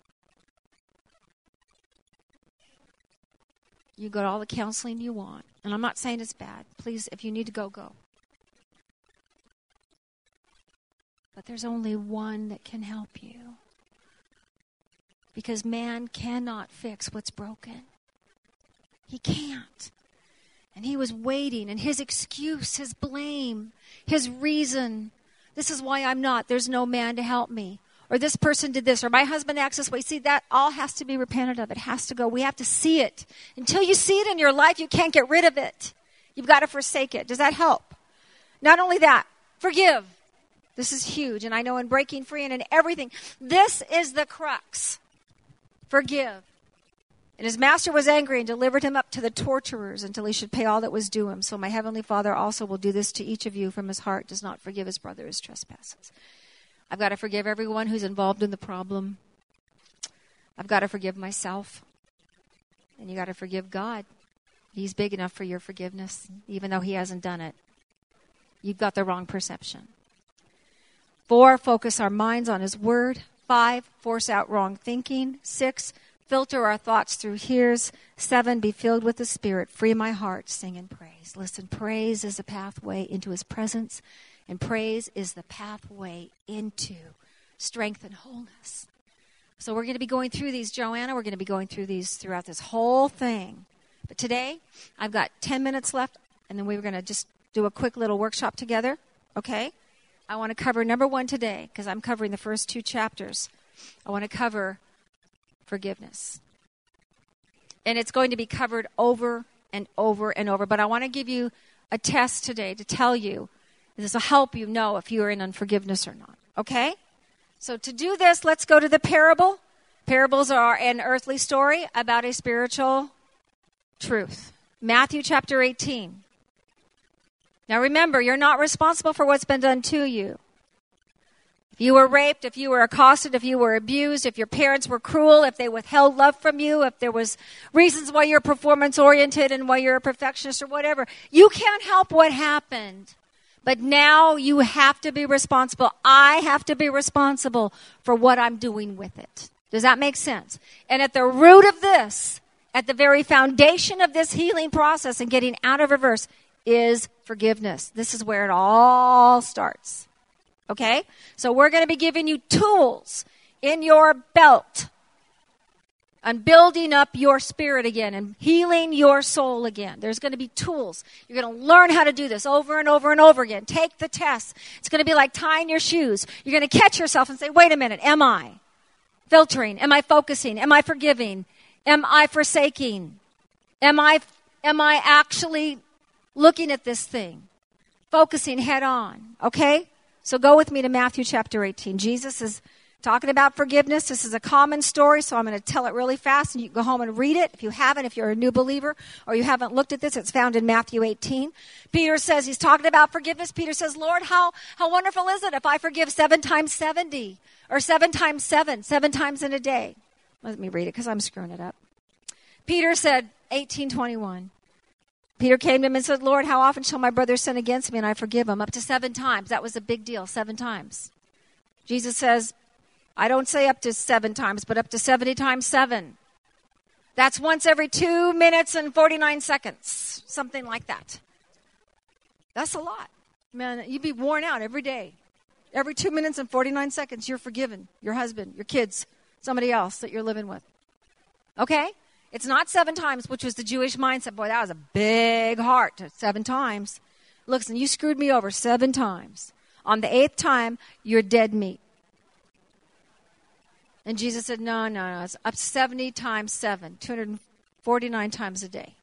You got all the counseling you want. And I'm not saying it's bad. Please, if you need to go, go. But there's only one that can help you. Because man cannot fix what's broken. He can't. And he was waiting, and his excuse, his blame, his reason, "This is why I'm not, there's no man to help me." or this person did this, or my husband acts this way. See, that all has to be repented of. It has to go. We have to see it. Until you see it in your life, you can't get rid of it. You've got to forsake it. Does that help? Not only that, forgive. This is huge. And I know in breaking free and in everything, this is the crux. Forgive. And his master was angry and delivered him up to the torturers until he should pay all that was due him. So my heavenly Father also will do this to each of you from his heart, does not forgive his brother his trespasses. I've got to forgive everyone who's involved in the problem. I've got to forgive myself. And you got to forgive God. He's big enough for your forgiveness, even though he hasn't done it. You've got the wrong perception. Four, focus our minds on his word. Five, force out wrong thinking. Six, filter our thoughts through ears. Seven, be filled with the Spirit. Free my heart, sing and praise. Listen, praise is a pathway into his presence, and praise is the pathway into strength and wholeness. So we're going to be going through these, Joanna, we're going to be going through these throughout this whole thing. But today, I've got ten minutes left, and then we're going to just do a quick little workshop together, okay? I want to cover number one today, because I'm covering the first two chapters. I want to cover forgiveness. And it's going to be covered over and over and over. But I want to give you a test today to tell you, this will help you know if you are in unforgiveness or not, okay? So to do this, let's go to the parable. Parables are an earthly story about a spiritual truth. Matthew chapter eighteen. Now remember, you're not responsible for what's been done to you. If you were raped, if you were accosted, if you were abused, if your parents were cruel, if they withheld love from you, if there was reasons why you're performance-oriented and why you're a perfectionist or whatever, you can't help what happened. But now you have to be responsible. I have to be responsible for what I'm doing with it. Does that make sense? And at the root of this, at the very foundation of this healing process and getting out of reverse, is forgiveness. This is where it all starts. Okay? So we're going to be giving you tools in your belt on building up your spirit again and healing your soul again. There's going to be tools. You're going to learn how to do this over and over and over again. Take the test. It's going to be like tying your shoes. You're going to catch yourself and say, wait a minute, am I filtering? Am I focusing? Am I forgiving? Am I forsaking? Am I, am I actually looking at this thing, focusing head on, okay? So go with me to Matthew chapter eighteen. Jesus is talking about forgiveness. This is a common story, so I'm going to tell it really fast, and you can go home and read it. If you haven't, if you're a new believer, or you haven't looked at this, it's found in Matthew eighteen. Peter says, he's talking about forgiveness. Peter says, Lord, how, how wonderful is it if I forgive seven times seventy, or seven times seven, seven times in a day? Let me read it, because I'm screwing it up. Peter said, eighteen twenty-one. Peter came to him and said, Lord, how often shall my brother sin against me and I forgive him? Up to seven times. That was a big deal, seven times. Jesus says, I don't say up to seven times, but up to seventy times seven. That's once every two minutes and forty-nine seconds, something like that. That's a lot. Man, you'd be worn out every day. Every two minutes and forty-nine seconds, you're forgiven. Your husband, your kids, somebody else that you're living with. Okay? It's not seven times, which was the Jewish mindset. Boy, that was a big heart. Seven times. Listen, you screwed me over seven times. On the eighth time, you're dead meat. And Jesus said, no, no, no. It's up seventy times seven, two hundred forty-nine times a day.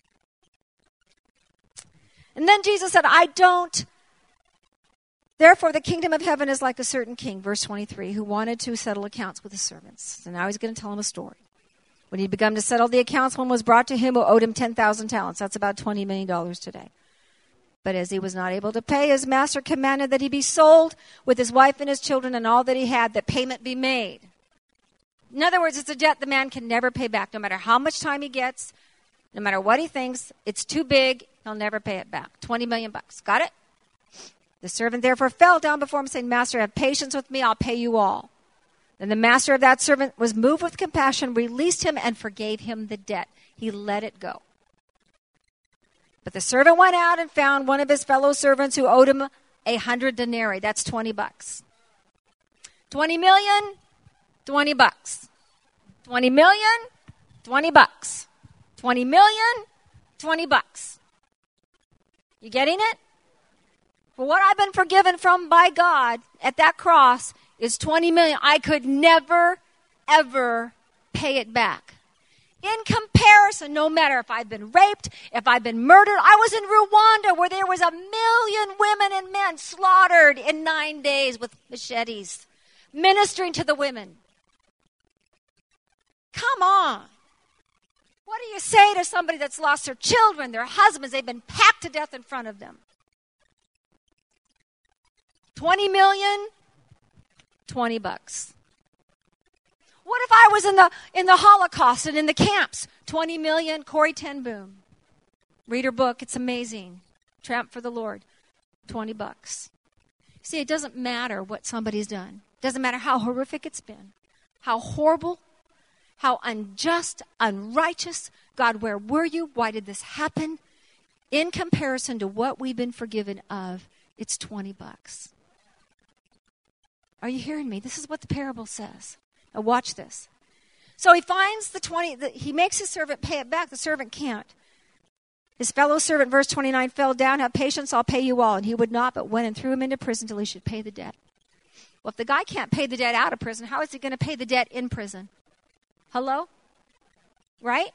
And then Jesus said, I don't. Therefore, the kingdom of heaven is like a certain king, verse twenty-three, who wanted to settle accounts with his servants. So now he's going to tell him a story. When he'd begun to settle the accounts, one was brought to him who owed him ten thousand talents. That's about twenty million dollars today. But as he was not able to pay, his master commanded that he be sold with his wife and his children and all that he had, that payment be made. In other words, it's a debt the man can never pay back. No matter how much time he gets, no matter what he thinks, it's too big, he'll never pay it back. twenty million bucks. Got it? The servant therefore fell down before him, saying, Master, have patience with me, I'll pay you all. Then the master of that servant was moved with compassion, released him, and forgave him the debt. He let it go. But the servant went out and found one of his fellow servants who owed him a hundred denarii. That's twenty bucks. Twenty million, twenty bucks. Twenty million, twenty bucks. Twenty million, twenty bucks. You getting it? For what I've been forgiven from by God at that cross is twenty million dollars. I could never, ever pay it back. In comparison, no matter if I've been raped, if I've been murdered. I was in Rwanda where there was a million women and men slaughtered in nine days with machetes, ministering to the women. Come on. What do you say to somebody that's lost their children, their husbands? They've been hacked to death in front of them. twenty million, twenty bucks. What if I was in the in the Holocaust and in the camps? twenty million, Corrie ten Boom. Read her book, it's amazing. Tramp for the Lord. twenty bucks. See, it doesn't matter what somebody's done. It doesn't matter how horrific it's been, how horrible, how unjust, unrighteous. God, where were you? Why did this happen? In comparison to what we've been forgiven of, it's twenty bucks. Are you hearing me? This is what the parable says. Now watch this. So he finds the twenty, the, he makes his servant pay it back. The servant can't. His fellow servant, verse twenty-nine, fell down. Have patience, I'll pay you all. And he would not, but went and threw him into prison till he should pay the debt. Well, if the guy can't pay the debt out of prison, how is he going to pay the debt in prison? Hello? Right?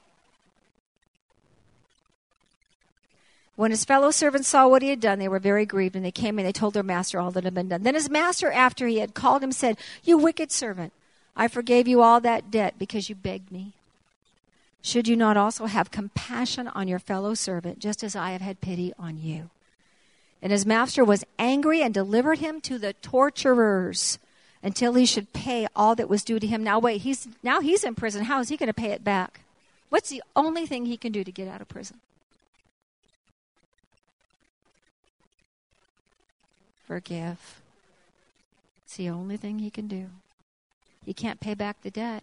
When his fellow servants saw what he had done, they were very grieved, and they came and they told their master all that had been done. Then his master, after he had called him, said, "You wicked servant, I forgave you all that debt because you begged me. Should you not also have compassion on your fellow servant, just as I have had pity on you?" And his master was angry and delivered him to the torturers until he should pay all that was due to him. Now wait, he's now he's in prison. How is he going to pay it back? What's the only thing he can do to get out of prison? Forgive. It's the only thing he can do. He can't pay back the debt.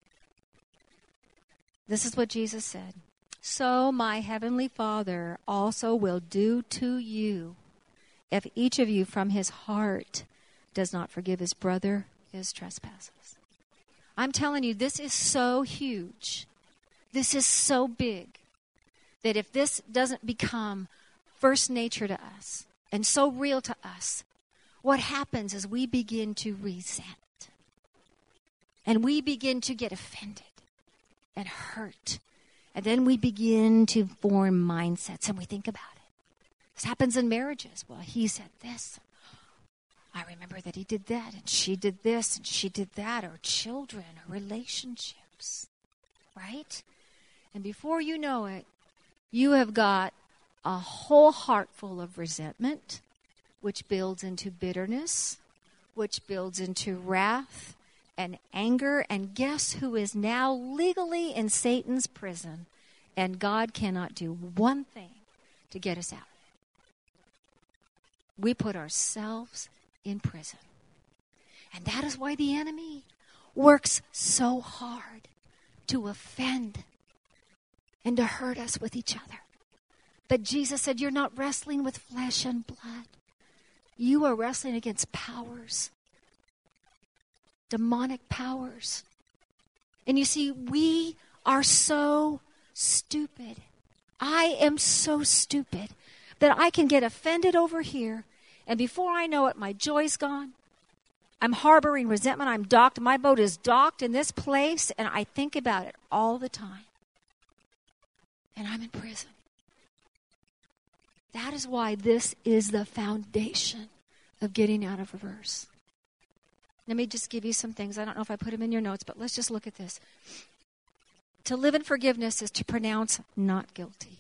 This is what Jesus said. So my heavenly Father also will do to you if each of you from his heart does not forgive his brother his trespasses. I'm telling you, this is so huge. This is so big that if this doesn't become first nature to us and so real to us, what happens is we begin to resent. And we begin to get offended and hurt. And then we begin to form mindsets and we think about it. This happens in marriages. Well, he said this. I remember that he did that, and she did this, and she did that, or children, or relationships, right? And before you know it, you have got a whole heart full of resentment, which builds into bitterness, which builds into wrath and anger. And guess who is now legally in Satan's prison, and God cannot do one thing to get us out of it? We put ourselves in prison. And that is why the enemy works so hard to offend and to hurt us with each other. But Jesus said, you're not wrestling with flesh and blood. You are wrestling against powers, demonic powers. And you see, we are so stupid. I am so stupid that I can get offended over here, and before I know it, my joy's gone. I'm harboring resentment. I'm docked. My boat is docked in this place, and I think about it all the time. And I'm in prison. That is why this is the foundation of getting out of reverse. Let me just give you some things. I don't know if I put them in your notes, but let's just look at this. To live in forgiveness is to pronounce not guilty.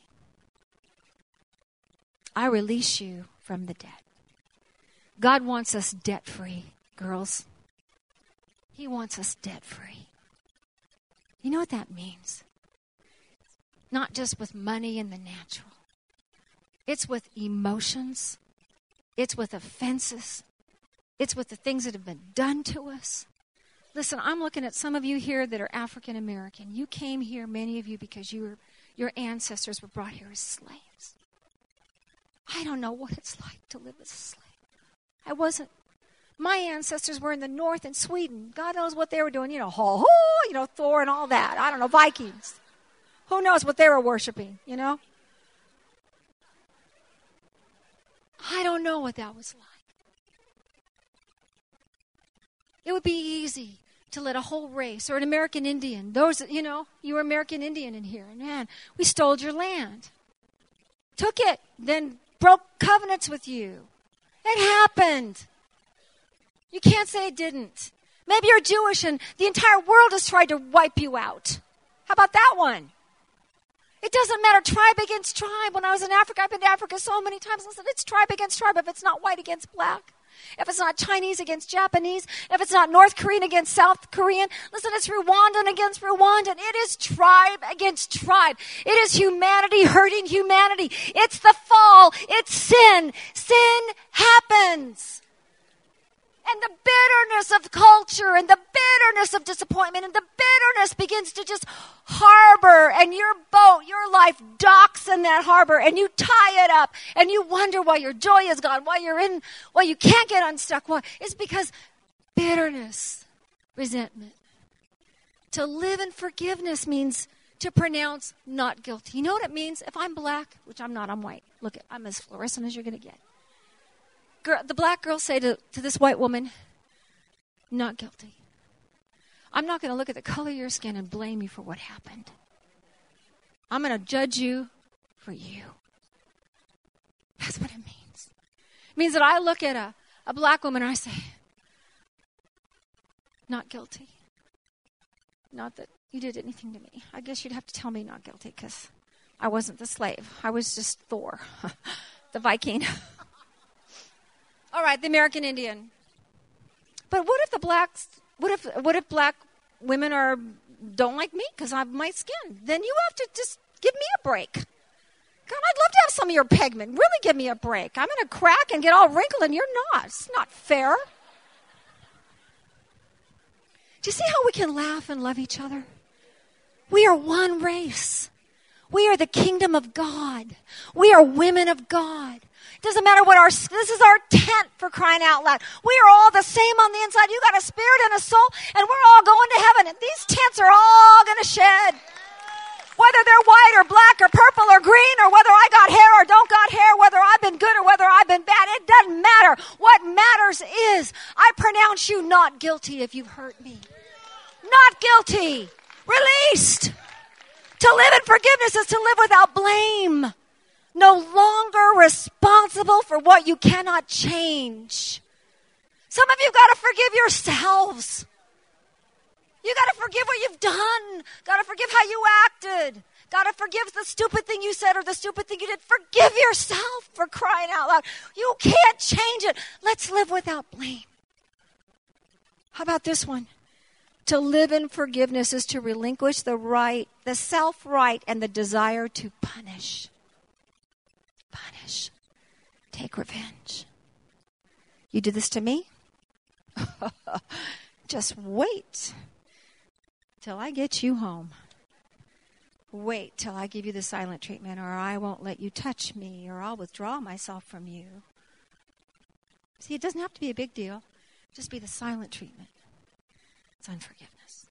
I release you from the debt. God wants us debt-free, girls. He wants us debt-free. You know what that means? Not just with money and the natural. It's with emotions. It's with offenses. It's with the things that have been done to us. Listen, I'm looking at some of you here that are African American. You came here, many of you, because you were, your ancestors were brought here as slaves. I don't know what it's like to live as a slave. I wasn't. My ancestors were in the north in Sweden. God knows what they were doing. You know, ho, ho, you know, Thor and all that. I don't know, Vikings. Who knows what they were worshiping, you know? I don't know what that was like. It would be easy to let a whole race, or an American Indian, those, you know, you were American Indian in here, and man, we stole your land. Took it, then broke covenants with you. It happened. You can't say it didn't. Maybe you're Jewish and the entire world has tried to wipe you out. How about that one? It doesn't matter, tribe against tribe. When I was in Africa, I've been to Africa so many times. Listen, it's tribe against tribe if it's not white against black. If it's not Chinese against Japanese, if it's not North Korean against South Korean, listen, it's Rwandan against Rwandan. It is tribe against tribe. It is humanity hurting humanity. It's the fall. It's sin. Sin happens. And the bitterness of culture and the bitterness of disappointment and the bitterness begins to just harbor, and your boat, your life docks in that harbor, and you tie it up and you wonder why your joy is gone, why you're in, why you can't get unstuck. Why? It's because bitterness, resentment. To live in forgiveness means to pronounce not guilty. You know what it means? If I'm black, which I'm not, I'm white. Look, I'm as fluorescent as you're going to get. Girl, the black girl say to, to this white woman, not guilty. I'm not going to look at the color of your skin and blame you for what happened. I'm going to judge you for you. That's what it means. It means that I look at a, a black woman and I say, not guilty. Not that you did anything to me. I guess you'd have to tell me not guilty because I wasn't the slave. I was just Thor, the Viking. All right, the American Indian. But what if the blacks, what if what if black women are don't like me because I have my skin? Then you have to just give me a break. God, I'd love to have some of your pigment. Really give me a break. I'm going to crack and get all wrinkled and you're not. It's not fair. Do you see how we can laugh and love each other? We are one race. We are the kingdom of God. We are women of God. Doesn't matter what our, this is our tent, for crying out loud. We are all the same on the inside. You got a spirit and a soul, and we're all going to heaven. And these tents are all going to shed. Whether they're white or black or purple or green, or whether I got hair or don't got hair, whether I've been good or whether I've been bad, it doesn't matter. What matters is I pronounce you not guilty if you've hurt me. Not guilty. Released. To live in forgiveness is to live without blame. No longer responsible for what you cannot change. Some of you got to forgive yourselves. You got to forgive what you've done. Got to forgive how you acted. Got to forgive the stupid thing you said or the stupid thing you did. Forgive yourself, for crying out loud. You can't change it. Let's live without blame. How about this one? To live in forgiveness is to relinquish the right, the self-right, and the desire to punish. Punish. Take revenge. You did this to me? Just wait till I get you home. Wait till I give you the silent treatment, or I won't let you touch me, or I'll withdraw myself from you. See, it doesn't have to be a big deal. Just be the silent treatment. It's unforgiveness.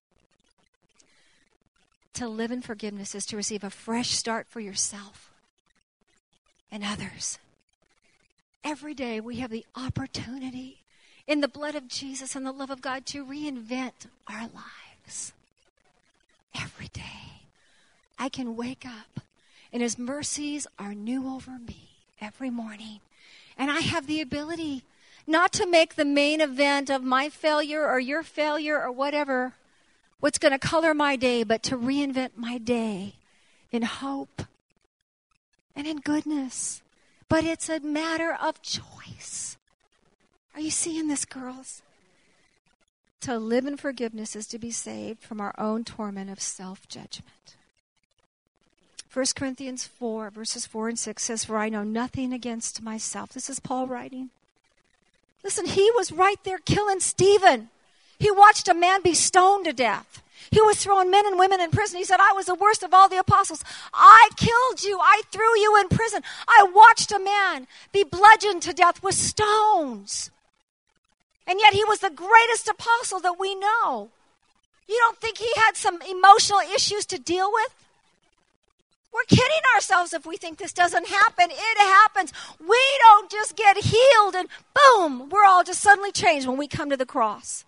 To live in forgiveness is to receive a fresh start for yourself and others. Every day we have the opportunity in the blood of Jesus and the love of God to reinvent our lives. Every day I can wake up and His mercies are new over me every morning. And I have the ability not to make the main event of my failure or your failure or whatever, what's going to color my day, but to reinvent my day in hope and in goodness. But it's a matter of choice. Are you seeing this, girls? To live in forgiveness is to be saved from our own torment of self-judgment. First Corinthians four, verses four and six says, "For I know nothing against myself." This is Paul writing. Listen, he was right there killing Stephen. He watched a man be stoned to death. He was throwing men and women in prison. He said, I was the worst of all the apostles. I killed you. I threw you in prison. I watched a man be bludgeoned to death with stones. And yet he was the greatest apostle that we know. You don't think he had some emotional issues to deal with? We're kidding ourselves if we think this doesn't happen. It happens. We don't just get healed and boom, we're all just suddenly changed when we come to the cross.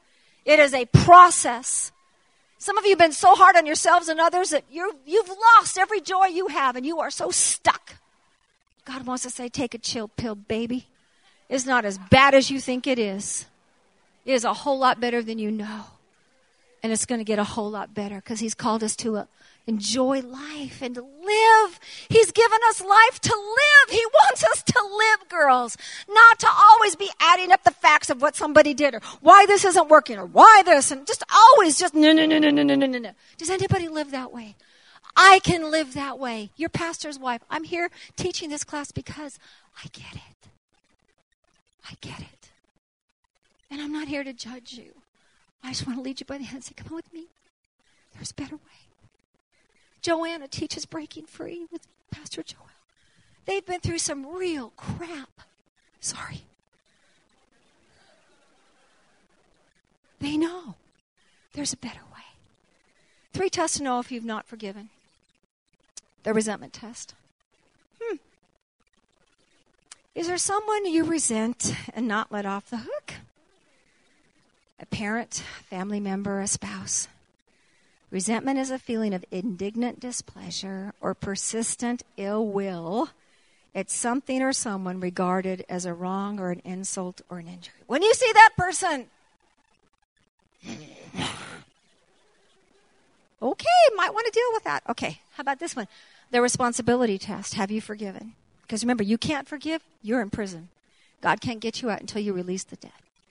It is a process. Some of you have been so hard on yourselves and others that you're, you've lost every joy you have and you are so stuck. God wants to say, take a chill pill, baby. It's not as bad as you think it is. It is a whole lot better than you know. And it's going to get a whole lot better because he's called us to uh, enjoy life and to live. He's given us life to live. He wants us to live, girls. Not to always be adding up the facts of what somebody did or why this isn't working or why this. And just always just no, no, no, no, no, no, no, no. Does anybody live that way? I can live that way. Your pastor's wife. I'm here teaching this class because I get it. I get it. And I'm not here to judge you. I just want to lead you by the hand and say, come on with me. There's a better way. Joanna teaches Breaking Free with Pastor Joel. They've been through some real crap. Sorry. They know there's a better way. Three tests to know if you've not forgiven. The resentment test. Hmm. Is there someone you resent and not let off the hook? A parent, family member, a spouse. Resentment is a feeling of indignant displeasure or persistent ill will at something or someone regarded as a wrong or an insult or an injury. When you see that person, okay, might want to deal with that. Okay, how about this one? The responsibility test. Have you forgiven? Because remember, you can't forgive, you're in prison. God can't get you out until you release the debt.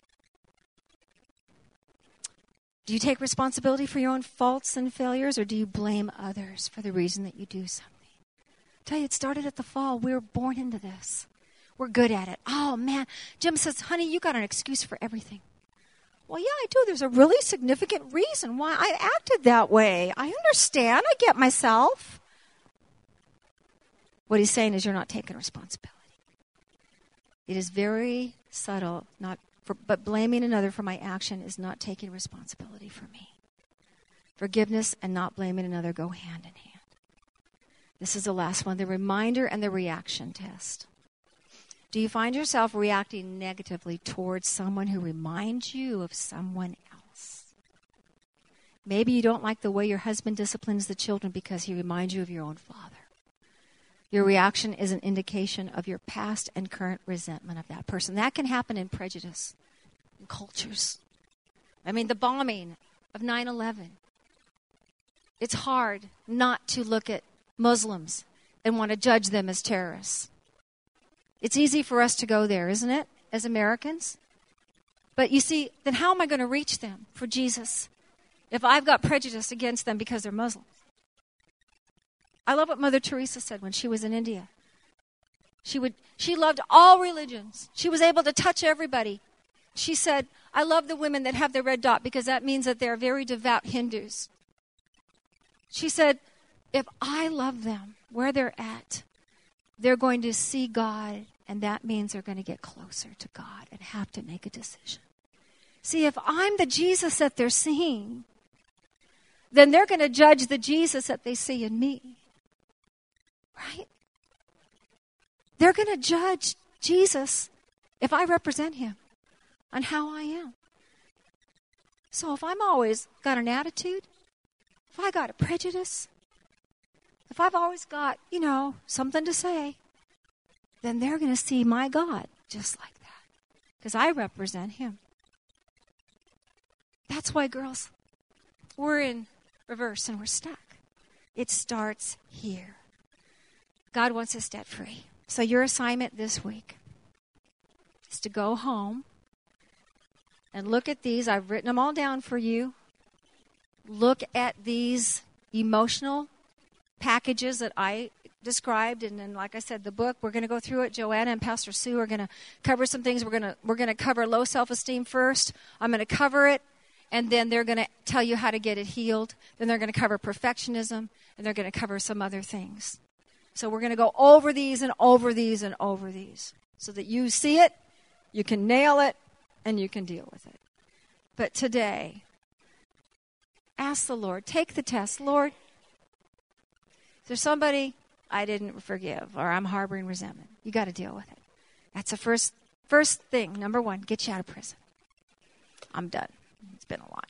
Do you take responsibility for your own faults and failures, or do you blame others for the reason that you do something? I tell you, it started at the fall. We were born into this. We're good at it. Oh, man. Jim says, honey, you got an excuse for everything. Well, yeah, I do. There's a really significant reason why I acted that way. I understand. I get myself. What he's saying is you're not taking responsibility. It is very subtle, not For, but blaming another for my action is not taking responsibility for me. Forgiveness and not blaming another go hand in hand. This is the last one, the reminder and the reaction test. Do you find yourself reacting negatively towards someone who reminds you of someone else? Maybe you don't like the way your husband disciplines the children because he reminds you of your own father. Your reaction is an indication of your past and current resentment of that person. That can happen in prejudice, in cultures. I mean, the bombing of nine eleven. It's hard not to look at Muslims and want to judge them as terrorists. It's easy for us to go there, isn't it, as Americans? But you see, then how am I going to reach them for Jesus if I've got prejudice against them because they're Muslims? I love what Mother Teresa said when she was in India. She would, she loved all religions. She was able to touch everybody. She said, I love the women that have the red dot because that means that they're very devout Hindus. She said, if I love them where they're at, they're going to see God, and that means they're going to get closer to God and have to make a decision. See, if I'm the Jesus that they're seeing, then they're going to judge the Jesus that they see in me. Right? They're going to judge Jesus if I represent him on how I am. So if I'm always got an attitude, if I got a prejudice, if I've always got, you know, something to say, then they're going to see my God just like that because I represent him. That's why, girls, we're in reverse and we're stuck. It starts here. God wants us debt free. So your assignment this week is to go home and look at these. I've written them all down for you. Look at these emotional packages that I described, and then, like I said, the book. We're going to go through it. Joanna and Pastor Sue are going to cover some things. We're going to we're going to cover low self-esteem first. I'm going to cover it. And then they're going to tell you how to get it healed. Then they're going to cover perfectionism. And they're going to cover some other things. So we're going to go over these and over these and over these. So that you see it, you can nail it, and you can deal with it. But today, ask the Lord. Take the test. Lord, is there somebody I didn't forgive or I'm harboring resentment? You got to deal with it. That's the first, first thing. Number one, get you out of prison. I'm done. It's been a lot.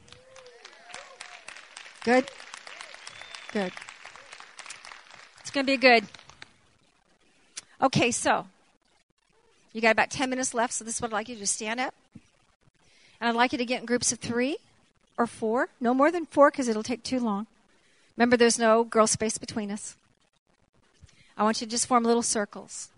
Good? Good. It's going to be good. Okay, so you got about ten minutes left, so this is what I'd like you to do. Stand up. And I'd like you to get in groups of three or four. No more than four because it'll take too long. Remember, there's no girl space between us. I want you to just form little circles.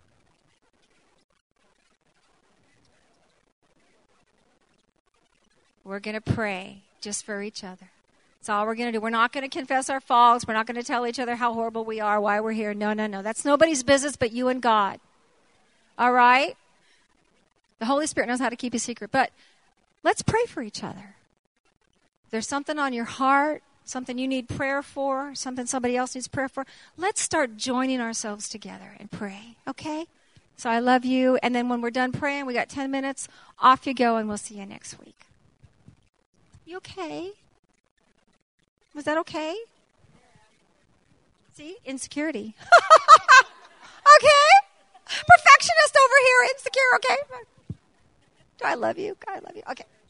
We're going to pray just for each other. That's all we're going to do. We're not going to confess our faults. We're not going to tell each other how horrible we are, why we're here. No, no, no. That's nobody's business but you and God. All right? The Holy Spirit knows how to keep a secret. But let's pray for each other. If there's something on your heart, something you need prayer for, something somebody else needs prayer for, let's start joining ourselves together and pray. Okay? So I love you. And then when we're done praying, we got ten minutes, off you go, and we'll see you next week. You okay? Was that okay? See? Insecurity. Okay? Perfectionist over here, insecure, okay? Do I love you? God, I love you. Okay.